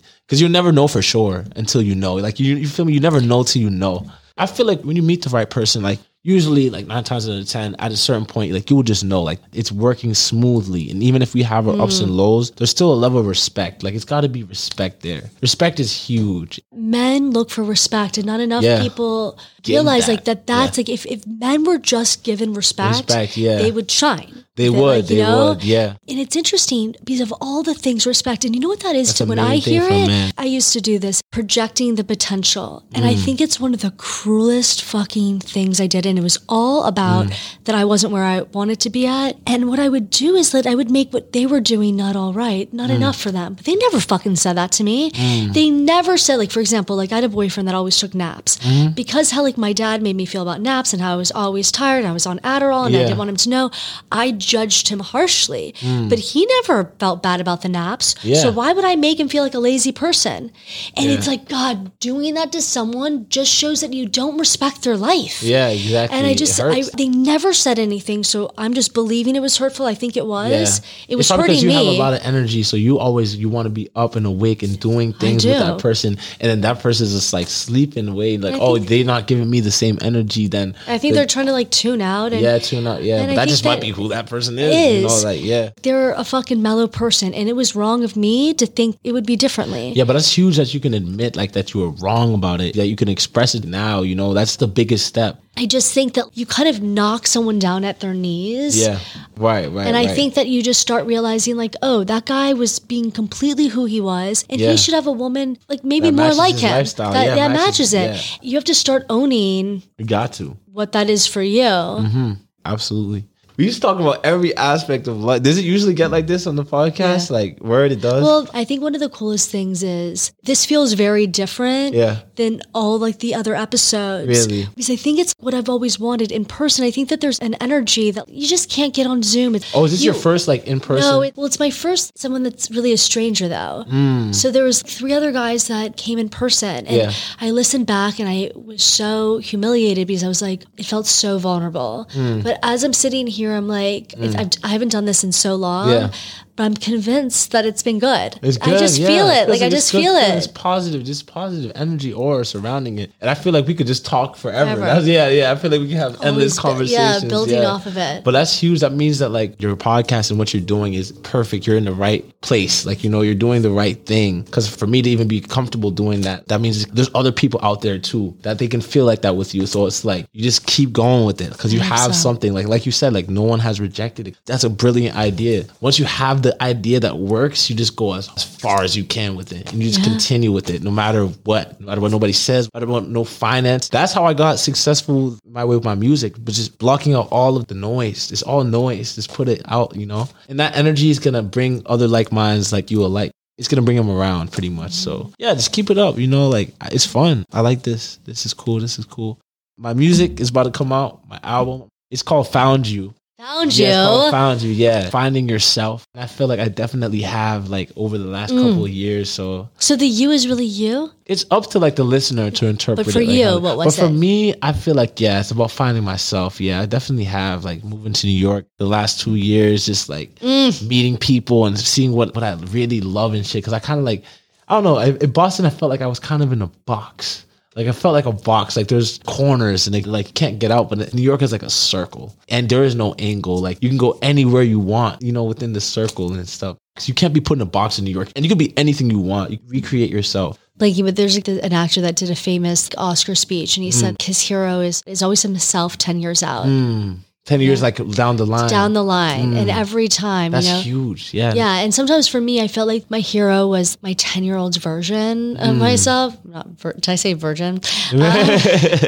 Because you'll never know for sure until you know. Like, you, you feel me? You never know till you know. I feel like when you meet the right person, like, usually, like nine times out of ten, at a certain point, like you will just know, like it's working smoothly. And even if we have our mm. ups and lows, there's still a level of respect. Like it's got to be respect there. Respect is huge. Men look for respect, and not enough yeah. people Give realize that. like that. That's yeah. like if, if men were just given respect, respect yeah. they would shine. They They're would, like, they know? would, yeah. And it's interesting because of all the things respect, and you know what that is That's too. When I hear it, man. I used to do this, projecting the potential, and mm. I think it's one of the cruelest fucking things I did, and it was all about mm. that I wasn't where I wanted to be at. And what I would do is that I would make what they were doing not all right, not mm. enough for them. But they never fucking said that to me. Mm. They never said, like, for example, like I had a boyfriend that always took naps mm. because how like my dad made me feel about naps and how I was always tired. I was on Adderall, and yeah. I didn't want him to know. I judged him harshly. Mm. But he never felt bad about the naps. Yeah. So why would I make him feel like a lazy person? And yeah. it's like, God, doing that to someone just shows that you don't respect their life. Yeah, exactly. And I just, I, they never said anything. So I'm just believing it was hurtful. I think it was. Yeah. It was it's hurting because you me. have a lot of energy. So you always, you want to be up and awake and doing things with that person. And then that person's just like sleeping away. Like, oh, they're not giving me the same energy then. I think they're trying to like tune out. And, yeah, tune out. Yeah. But that just that might be who that person is. is. You know, like, yeah. They're a fucking mellow person, and it was wrong of me to think it would be differently. Yeah, but that's huge that you can admit like that you were wrong about it, that you can express it now, you know, that's the biggest step. I just think that you kind of knock someone down at their knees. Yeah, right, right. And I right. think that you just start realizing like, oh, that guy was being completely who he was, and yeah. he should have a woman like maybe that more like him. Lifestyle. That, yeah, that matches, matches it. Yeah. You have to start owning. You got to. What that is for you. Mm-hmm. Absolutely. We used to talk about every aspect of life. Does it usually get like this on the podcast? Yeah. Like, word it does? Well, I think one of the coolest things is this feels very different yeah. than all like the other episodes. Really? Because I think it's what I've always wanted in person. I think that there's an energy that you just can't get on Zoom. It's, oh, is this you, your first like in person? No, it, well, it's my first someone that's really a stranger though. Mm. So there was three other guys that came in person, and yeah. I listened back and I was so humiliated because I was like, it felt so vulnerable. Mm. But as I'm sitting here, I'm like, mm. I've, I haven't done this in so long, yeah. but I'm convinced that it's been good. It's good. I just yeah. feel it. Like, like I just good, feel it. It's positive, just positive energy aura surrounding it. And I feel like we could just talk forever. Forever. That's, yeah, yeah. I feel like we can have Always, endless conversations. Yeah, building yeah. off of it. But that's huge. That means that like your podcast and what you're doing is perfect. You're in the right place. Like, you know, you're doing the right thing. Because for me to even be comfortable doing that, that means there's other people out there too that they can feel like that with you. So it's like you just keep going with it because you have so. something. Like like you said, like no one has rejected it. That's a brilliant idea. Once you have the idea that works, you just go as, as far as you can with it, and you just yeah. continue with it no matter what, no matter what nobody says, no matter what, no finance. That's how I got successful my way with my music, but just blocking out all of the noise. It's all noise. Just put it out, you know, and that energy is gonna bring other like minds like you alike. It's gonna bring them around pretty much. So yeah, just keep it up, you know, like it's fun. I like this. This is cool. This is cool. My music is about to come out. My album. It's called Found You. Found you. Yeah, found you. Yeah, finding yourself. I feel like I definitely have like over the last mm. couple of years. So, so the you is really you. It's up to like the listener to interpret. But for it, like, you, how, what was it? But for it? me, I feel like yeah, it's about finding myself. Yeah, I definitely have like moving to New York the last two years, just like mm. meeting people and seeing what what I really love and shit. Because I kind of like I don't know. In Boston, I felt like I was kind of in a box. Like, I felt like a box. Like, there's corners and they, like, can't get out. But New York is like a circle. And there is no angle. Like, you can go anywhere you want, you know, within the circle and stuff. Because you can't be put in a box in New York. And you can be anything you want. You can recreate yourself. Like, but there's like an actor that did a famous Oscar speech. And he mm. said his hero is, is always himself ten years out. Mm. ten years, yeah. like down the line. Down the line. Mm. And every time, That's you know. huge. Yeah. Yeah. And sometimes for me, I felt like my hero was my ten year old's version of mm. myself. Not vir- Did I say virgin? Uh,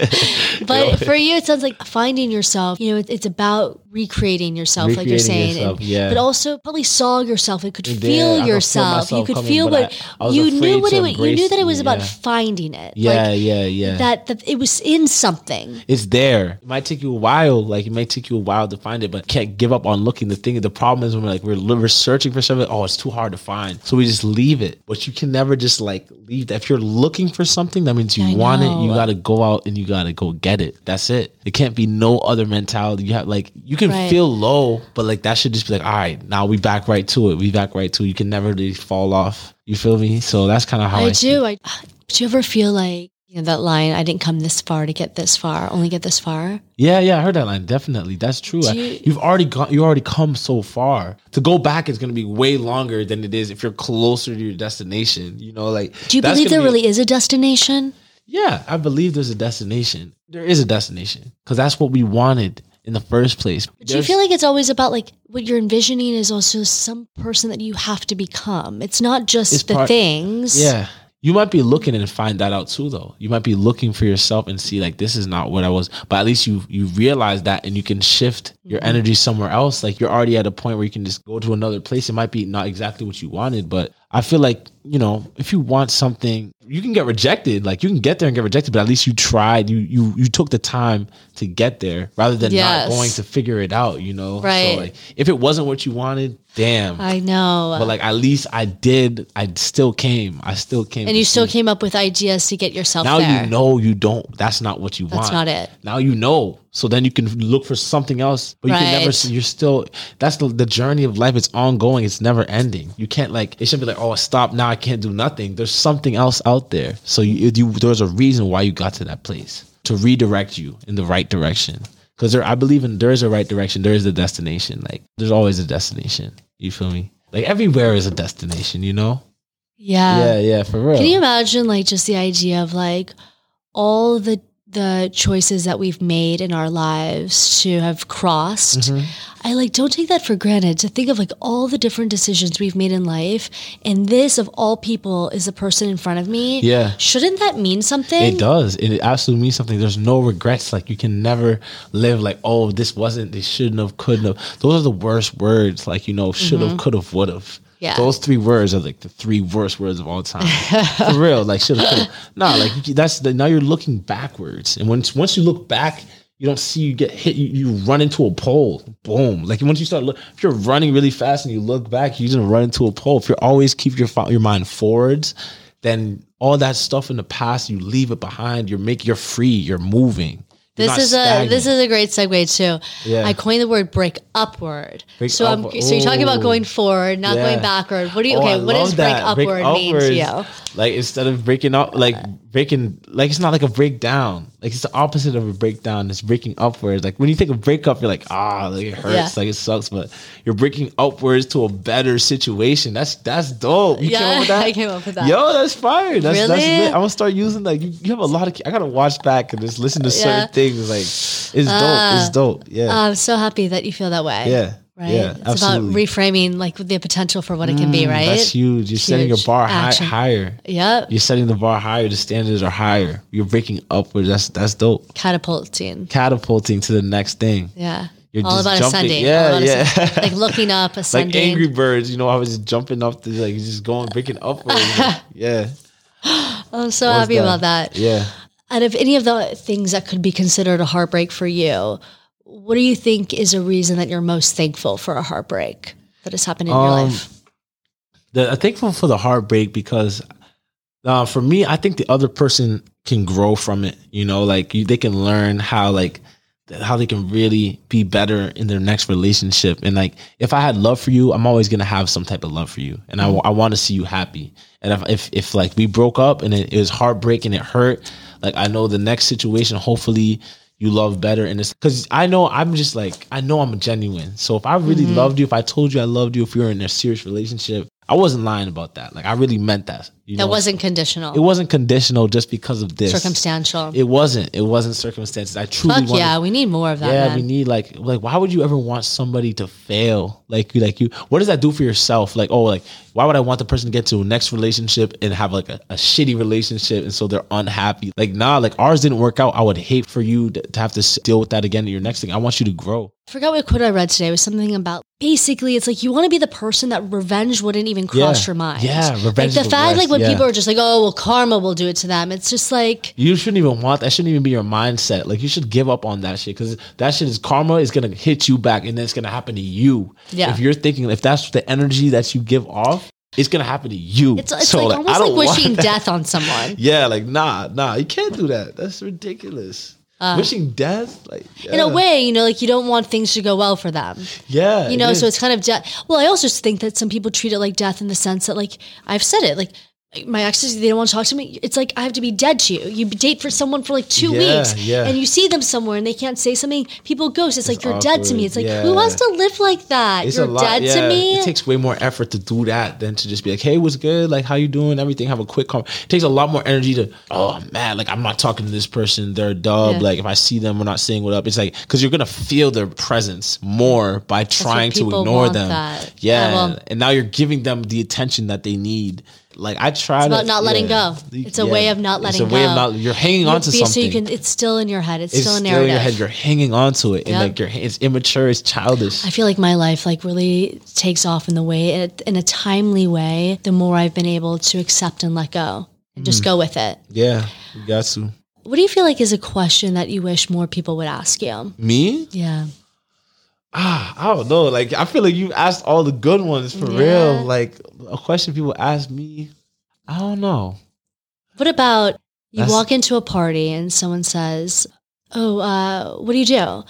but for you, it sounds like finding yourself. You know, it, it's about recreating yourself, recreating like you're saying. Yourself, and, yeah. But also probably saw yourself. It could yeah, feel yourself. Feel you could coming, feel what I, I you knew what it was. You knew that it was me, about yeah. finding it. Yeah, like, yeah, yeah. That, that it was in something. It's there. It might take you a while. Like, it might take you a while to find it, but can't give up on looking. The thing, the problem is when we're like we're, we're searching for something. Oh, it's too hard to find, so we just leave it. But you can never just like leave that. If you're looking for something, that means you I want know. it. You got to go out and you got to go get it. That's it. It can't be no other mentality. You have like you can right. feel low, but like that should just be like, all right, now we back right to it. We back right to it. You can never really fall off. You feel me? So that's kind of how I, I do. I, do you ever feel like, you know, that line, I didn't come this far to get this far, only get this far? Yeah, yeah, I heard that line. Definitely. That's true. Do I, you- you've already gone, you already come so far. To go back is going to be way longer than it is if you're closer to your destination. You know, like. Do you that's believe gonna there be- really is a destination? Yeah, I believe there's a destination. There is a destination because that's what we wanted in the first place. But do you feel like it's always about like what you're envisioning is also some person that you have to become? It's not just It's the part- things. Yeah. You might be looking and find that out too, though. You might be looking for yourself and see like, this is not what I was, but at least you, you realize that and you can shift your energy somewhere else. Like you're already at a point where you can just go to another place. It might be not exactly what you wanted, but I feel like, you know, if you want something, you can get rejected. Like you can get there and get rejected, but at least you tried. You you you took the time to get there rather than Yes. not going to figure it out, you know? Right. So like if it wasn't what you wanted, damn. I know. But like at least I did, I still came. I still came. and to you still see. came up with ideas to get yourself Now there. you know you don't, that's not what you That's want. not it. Now you know. So then you can look for something else, but you can never, Right. you're still, that's the, the journey of life. It's ongoing. It's never ending. You can't like, it shouldn't be like, oh, stop now. I can't do nothing. There's something else out there. So you, you there's a reason why you got to that place to redirect you in the right direction. Because there, I believe in there is a right direction. There is a destination. Like there's always a destination. You feel me? Like everywhere is a destination, you know? Yeah. yeah, yeah, for real. Can you imagine like just the idea of like all the the choices that we've made in our lives to have crossed? Mm-hmm. I like don't take that for granted, to think of like all the different decisions we've made in life, and this of all people is the person in front of me. Yeah. Shouldn't that mean something? It does. It absolutely means something. There's no regrets. Like you can never live like, oh, this wasn't, they shouldn't have, couldn't have. Those are the worst words. Like, you know, should have, could have, would have. Yeah. Those three words are like the three worst words of all time. For real. Like should have, could have. Nah, like you- that's the, now you're looking backwards. And once, once you look back, you don't see you get hit, you, you run into a pole. Boom. Like once you start look, if you're running really fast and you look back, you just run into a pole. If you always keep your fo- your mind forwards, then all that stuff in the past, you leave it behind. You're making, you're free. You're moving. You're This not is a stagnant. this is a great segue too. Yeah. I coined the word break upward. Break so I'm upward. so you're talking about Ooh. going forward, not Yeah. going backward. What do you Oh, okay? I What does love break that. Break upward mean to you? upwards. Like instead of breaking up, like breaking, like it's not like a breakdown. Like it's the opposite of a breakdown. It's breaking upwards. Like when you think of breakup, you're like, ah, like it hurts, Yeah. like it sucks. But you're breaking upwards to a better situation. That's that's dope. You Yeah, came up with that? I came up with that. Yo, that's fire. That's, that's Really? lit. I'm gonna start using like you, you have a lot of. I gotta watch back and just listen to certain Yeah. things. Like it's dope. Ah. It's dope. Yeah. I'm so happy that you feel that way. yeah. Right. Yeah. It's absolutely. about reframing like the potential for what it can be, right? That's huge. You're setting your Huge. bar high, Action. higher. Yep. You're setting the bar higher. The standards are higher. You're breaking upwards. That's that's dope. Catapulting. Catapulting to the next thing. Yeah. You're all just about jumping. ascending. Yeah, all about yeah. ascending. Like looking up, ascending. Like Angry Birds, you know, I was just jumping up to like just going breaking upwards. yeah. I'm so What's happy that? about that. Yeah. Out of any of the things that could be considered a heartbreak for you, what do you think is a reason that you're most thankful for a heartbreak that has happened in your Um, life? The, I'm thankful for the heartbreak because uh, for me, I think the other person can grow from it. You know, like you, they can learn how like how they can really be better in their next relationship. And like, if I had love for you, I'm always going to have some type of love for you. And I, I want to see you happy. And if, if, if like we broke up and it, it was heartbreaking, it hurt, like I know the next situation, hopefully you love better. And it's because I know I'm just like, I know I'm genuine. So if I really Mm-hmm. loved you, if I told you I loved you, if we were in a serious relationship, I wasn't lying about that. Like I really meant that. You That know? wasn't conditional. It wasn't conditional just because of this. circumstantial. It wasn't. It wasn't circumstances. I truly Fuck wanted, yeah, we need more of that, yeah, man. we need like like why would you ever want somebody to fail? Like you like you what does that do for yourself? Like, oh, like why would I want the person to get to a next relationship and have like a, a shitty relationship and so they're unhappy? Like, nah, like ours didn't work out. I would hate for you to, to have to s- deal with that again in your next thing. I want you to grow. I forgot what quote I read today. It was something about basically it's like you want to be the person that revenge wouldn't even cross Yeah. your mind. Yeah, revenge Like is the the fact, worst, like when yeah. people are just like, oh, well, karma will do it to them. It's just like, You shouldn't even want that. Shouldn't even be your mindset. Like you should give up on that shit because that shit is karma is gonna hit you back and then it's gonna happen to you. Yeah. If you're thinking if that's the energy that you give off, it's gonna happen to you. it's, it's So, like, I almost don't like want wishing that. death on someone. Yeah, like nah, nah, you can't do that. That's ridiculous. Uh, Wishing death, like yeah. in a way, you know, like you don't want things to go well for them. Yeah, you know, it so it's kind of death. Well, I also think that some people treat it like death in the sense that, like, I've said it, like, my exes, they don't want to talk to me. It's like I have to be dead to you. You date for someone for like two yeah, weeks yeah. and you see them somewhere and they can't say something. People ghost. It's, it's like, you're awkward. Dead to me. It's like, yeah. who wants to live like that? It's you're a lot, dead yeah. to me. It takes way more effort to do that than to just be like, hey, what's good? Like, how you doing? Everything. Have a quick call. It takes a lot more energy to, oh, man, like, I'm not talking to this person. They're a dub. Yeah. Like, if I see them, we're not saying what up. It's like, because you're going to feel their presence more by trying to ignore them. That. Yeah. yeah well, and now you're giving them the attention that they need. Like I try it's about to, not letting yeah. go. It's a yeah. way of not letting go. It's a way go. Of not. You're hanging on to something. So you can. It's still in your head. It's, it's still a still narrative. in your head. You're hanging on to it, yep. and like you're. It's immature. It's childish. I feel like my life like really takes off in the way in a, in a timely way. The more I've been able to accept and let go, and mm. just go with it. Yeah, you got to. What do you feel like is a question that you wish more people would ask you? Me? Yeah. Ah, I don't know. Like I feel like you've asked all the good ones for yeah. real. Like a question people ask me. I don't know. What about you That's, walk into a party and someone says, "Oh, uh, what do you do?"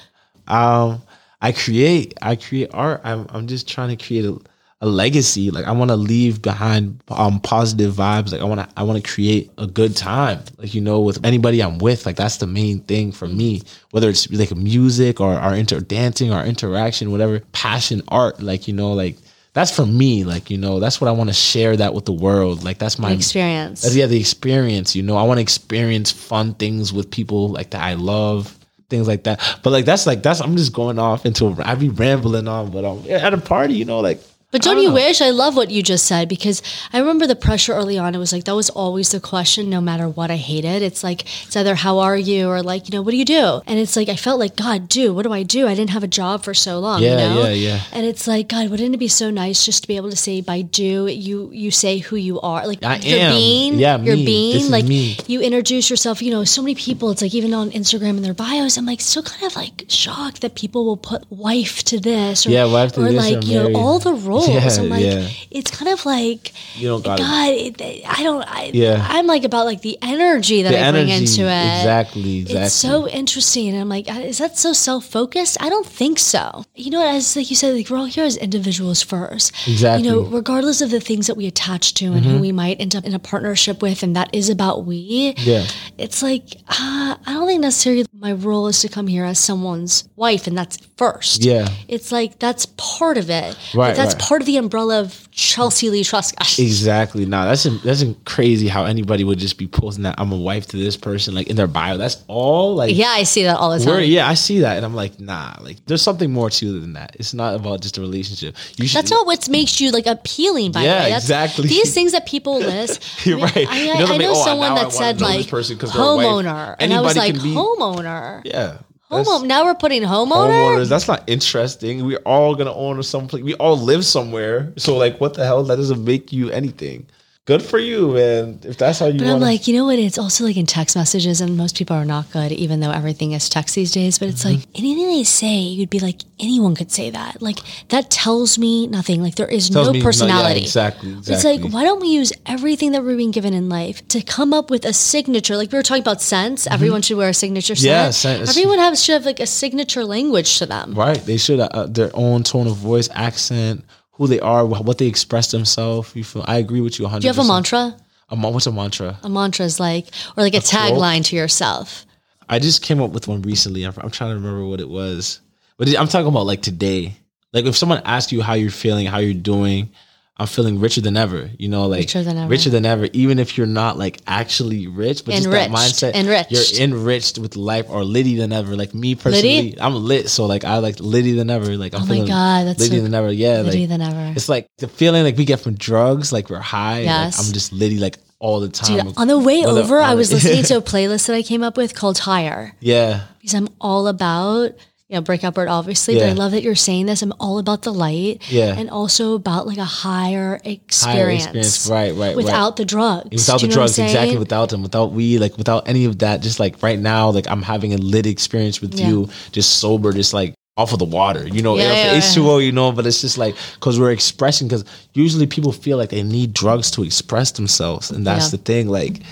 Um, I create. I create art. I'm. I'm just trying to create a, a legacy. Like I want to leave behind um positive vibes. Like I want to. I want to create a good time. Like you know, with anybody I'm with. Like that's the main thing for me. Whether it's like music or our inter dancing, our interaction, whatever, passion, art. Like you know, like. That's for me, like, you know, that's what I want to share that with the world. Like, that's my the experience. That's, yeah, the experience, you know, I want to experience fun things with people like that I love, things like that. But like, that's like, that's, I'm just going off into, I be rambling on, but um, at a party, you know, like. But don't, don't you know. wish? I love what you just said because I remember the pressure early on. It was like, that was always the question, no matter what I hated. It's like, it's either how are you or like, you know, what do you do? And it's like, I felt like, God, dude, what do I do? I didn't have a job for so long, yeah, you know? Yeah, yeah, And it's like, God, wouldn't it be so nice just to be able to say by do, you you say who you are. Like, I you're am. being, yeah, you're me. being, this like, me. You introduce yourself. You know, so many people, it's like even on Instagram in their bios, I'm like still kind of like shocked that people will put wife to this or, yeah, wife to or this like, or you know, married. all the roles. Yeah, I'm like, yeah. it's kind of like, you don't got God, it, I don't, I, yeah. I'm like about like the energy that the I bring energy, into it. Exactly, exactly. It's so interesting. And I'm like, is that so self-focused? I don't think so. You know, as like you said, like we're all here as individuals first. Exactly. You know, regardless of the things that we attach to and mm-hmm. who we might end up in a partnership with, and that is about we. Yeah. It's like, uh, I don't think necessarily my role is to come here as someone's wife and that's first. Yeah. It's like, that's part of it. Right, like, that's right. part of the umbrella of Chelsea Lee Truscott. Exactly. Nah, that's that's crazy how anybody would just be posting that I'm a wife to this person like in their bio. That's all like. Yeah, I see that all the time. Yeah, I see that, and I'm like, nah. Like, there's something more to it than that. It's not about just a relationship. You should, that's not what makes you like appealing. By yeah, the way, that's, exactly. These things that people list. You're right. I, I, I know oh, someone that said like homeowner, and I was like be, homeowner. Yeah. Homeowner. Now we're putting homeowner. Homeowners. That's not interesting. We're all gonna own someplace. We all live somewhere. So like, what the hell? That doesn't make you anything. Good for you, man. If that's how you. But wanna... I'm like, you know what? It's also like in text messages, and most people are not good, even though everything is text these days. But it's mm-hmm. like anything they say, you'd be like, anyone could say that. Like that tells me nothing. Like there is tells no personality. No, yeah, exactly, exactly. It's like, why don't we use everything that we're being given in life to come up with a signature? Like we were talking about scents. Mm-hmm. Everyone should wear a signature scent. Yeah, scent. Everyone has, should have like a signature language to them. Right. They should have uh, their own tone of voice, accent, who they are, what they express themselves. You feel? I agree with you one hundred percent. Do you have a mantra? A, what's a mantra? A mantra is like, or like a, a tagline to yourself. I just came up with one recently. I'm, I'm trying to remember what it was. But I'm talking about like today. Like if someone asks you how you're feeling, how you're doing, I'm feeling richer than ever. You know, like richer than ever. Richer than ever. Even if you're not like actually rich, but enriched. Just that mindset. Enriched. You're enriched with life or litty than ever. Like me personally, litty? I'm lit. So like I like litty than ever. Like I'm oh feeling my God, that's litty so than ever. Yeah. Litty like, than ever. It's like the feeling like we get from drugs, like we're high. Yes. Like I'm just litty like all the time. Dude, on the way Whether, over, I was uh, listening to a playlist that I came up with called Higher. Yeah. Because I'm all about, you know, breakup word obviously, yeah. but I love that you're saying this. I'm all about the light. Yeah. And also about like a higher experience. Higher experience. Right, right, without right. the drugs. Without Do the you know drugs, exactly. Without them, without weed, like without any of that. Just like right now, like I'm having a lit experience with yeah. you, just sober, just like off of the water, you know, yeah, yeah, H two O, you know, but it's just like, cause we're expressing, cause usually people feel like they need drugs to express themselves. And that's yeah. the thing. Like,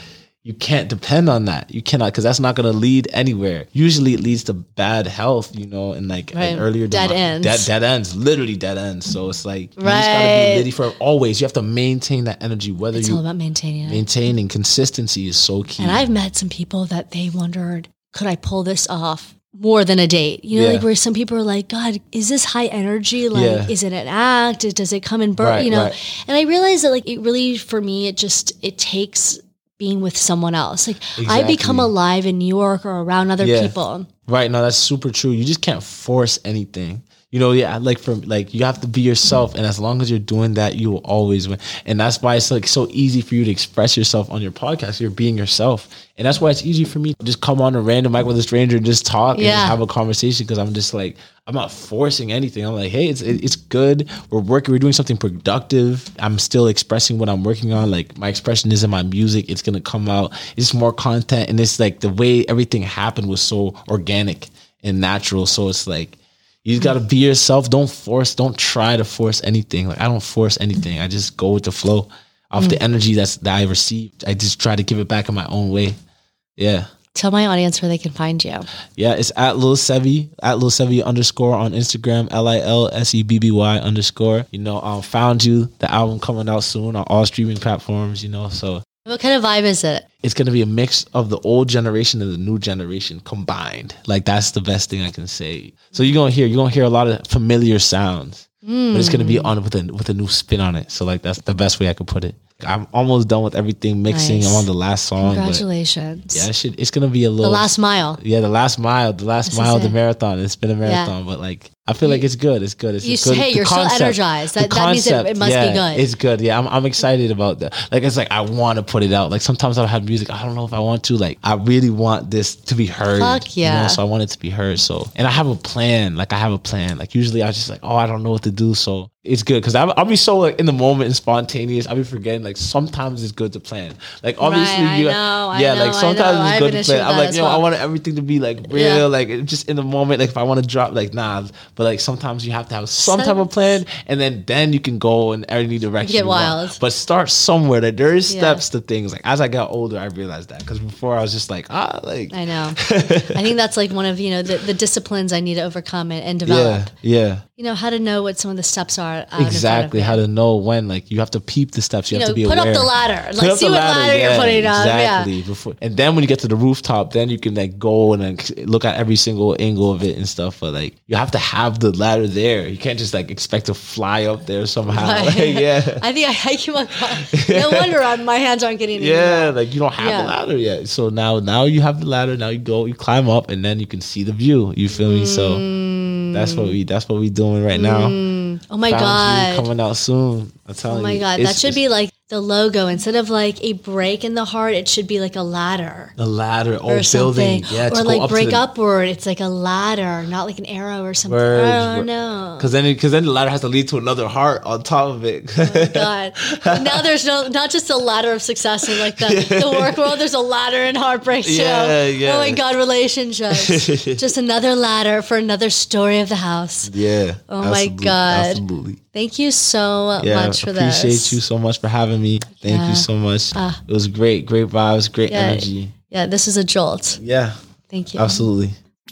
you can't depend on that. You cannot, because that's not going to lead anywhere. Usually it leads to bad health, you know, and like right. an earlier dead demo- ends. Dead, dead ends, literally dead ends. So it's like, you right. just got to be litty for always. You have to maintain that energy, whether it's you all about maintaining it. Maintaining consistency is so key. And I've met some people that they wondered, could I pull this off more than a date? You know, Yeah. like where some people are like, God, is this high energy? Like, Yeah. is it an act? Does it come in burst? Right, you know, right. and I realized that like it really, for me, it just, it takes being with someone else. Like I Exactly. become alive in New York or around other Yeah. people. Right. No, that's super true. You just can't force anything. You know, yeah, like for like you have to be yourself, and as long as you're doing that, you will always win. And that's why it's like so easy for you to express yourself on your podcast. You're being yourself, and that's why it's easy for me to just come on a random mic with a stranger and just talk and Yeah. just have a conversation, because I'm just like, I'm not forcing anything. I'm like, hey, it's it's good. We're working. We're doing something productive. I'm still expressing what I'm working on. Like my expression is in my music. It's gonna come out. It's more content, and it's like the way everything happened was so organic and natural. So it's like, you just gotta be yourself. Don't force. Don't try to force anything. Like I don't force anything. I just go with the flow off mm. the energy that's that I received. I just try to give it back in my own way. Yeah. Tell my audience where they can find you. Yeah, it's at Lil Sebby, at Lil Sebby underscore on Instagram, L I L S E B B Y underscore. You know, um, Found You, the album coming out soon on all streaming platforms. You know, so. What kind of vibe is it? It's going to be a mix of the old generation and the new generation combined. Like that's the best thing I can say. So you're going to hear, you're going to hear a lot of familiar sounds, mm. but it's going to be on with a, with a new spin on it. So like, that's the best way I could put it. I'm almost done with everything mixing. Nice. I'm on the last song. Congratulations. Yeah, it should, it's going to be a little. The last mile. Yeah, the last mile. The last This mile of is the it. marathon. It's been a marathon, Yeah. but like, I feel like it's good. It's good. It's You it's good. say The you're so concept- energized. the That- that means it- it concept, must be yeah, good. It's good. Yeah, I'm, I'm excited about that. Like, it's like, I want to put it out. Like, sometimes I'll have music. I don't know if I want to. Like, I really want this to be heard. Fuck you yeah. know? So I want it to be heard. So, and I have a plan. Like, I have a plan. Like, usually I was just like, oh, I don't know what to do. So it's good. Cause I'll, I'll be so like in the moment and spontaneous. I'll be forgetting. Like, sometimes it's good to plan. Like, obviously, Right, I you, know, I yeah, know, like I sometimes know. I it's have good an to issue plan. with I'm that like, as yo, well. I want everything to be like real. Yeah. Like, it- just in the moment. Like, if I want to drop, like, nah. But like, sometimes you have to have some type of plan, and then then you can go in any direction. Get you want. wild. But start somewhere. That there is Yeah. steps to things. Like, as I got older, I realized that, because before I was just like, ah, like, I know. I think that's like one of, you know, the, the disciplines I need to overcome and, and develop. yeah, yeah. You know, how to know what some of the steps are. Out Exactly. In How front of to know when. Like, you have to peep the steps. You, you have know, to be put aware. up the ladder. Put Like, up see the what ladder yeah, you're putting up. exactly. Yeah. Before, and then when you get to the rooftop, then you can like go and like look at every single angle of it and stuff. But like, you have to have the ladder there. You can't just like expect to fly up there somehow. Right. Like, yeah. I think I hike you on. No wonder on my hands aren't getting any Yeah, more. like you don't have Yeah. the ladder yet. So now, now you have the ladder. Now you go, you climb up, and then you can see the view. You feel me? So that's what we, that's what we doing right now. Oh my Found You God. coming out soon. I'm telling Oh my you. God. That It's- should it's be like the logo. Instead of like a break in the heart, it should be like a ladder. the ladder. Oh, Or something, building. Yeah, to or go like up to break the- upward. It's like a ladder, not like an arrow or something. Words, I don't wor- know. Because then, because then the ladder has to lead to another heart on top of it. God, now there's no not just a ladder of success in like the, the work world. There's a ladder in heartbreak too. Yeah, yeah. Oh my God, relationships. Just another ladder for another story of the house. Yeah. Oh my absolutely, God. Absolutely. Thank you so Yeah. much for appreciate this. you so much for having me. Thank Yeah. you so much. Ah. It was great. Great vibes. Great Yeah. energy. Yeah, this is a jolt. Yeah. Thank you. Absolutely.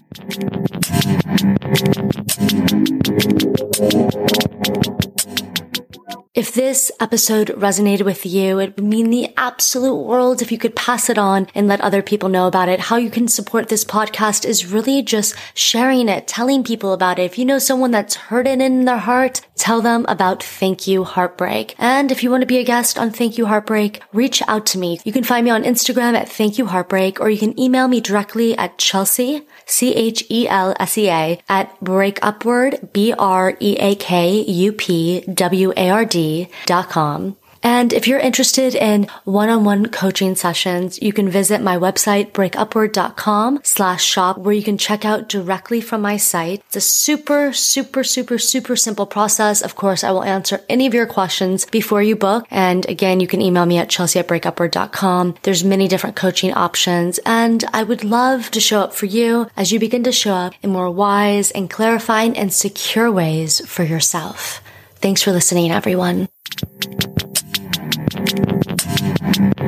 If this episode resonated with you, it would mean the absolute world if you could pass it on and let other people know about it. How you can support this podcast is really just sharing it, telling people about it. If you know someone that's hurting in their heart, tell them about Thank You Heartbreak. And if you want to be a guest on Thank You Heartbreak, reach out to me. You can find me on Instagram at Thank You Heartbreak, or you can email me directly at Chelsea, C H E L S E A, at breakupward, B R E A K U P W A R D dot com. And if you're interested in one-on-one coaching sessions, you can visit my website, breakupward.com slash shop, where you can check out directly from my site. It's a super, super, super, super simple process. Of course, I will answer any of your questions before you book. And again, you can email me at chelsea at breakupward dot com. There's many different coaching options, and I would love to show up for you as you begin to show up in more wise and clarifying and secure ways for yourself. Thanks for listening, everyone.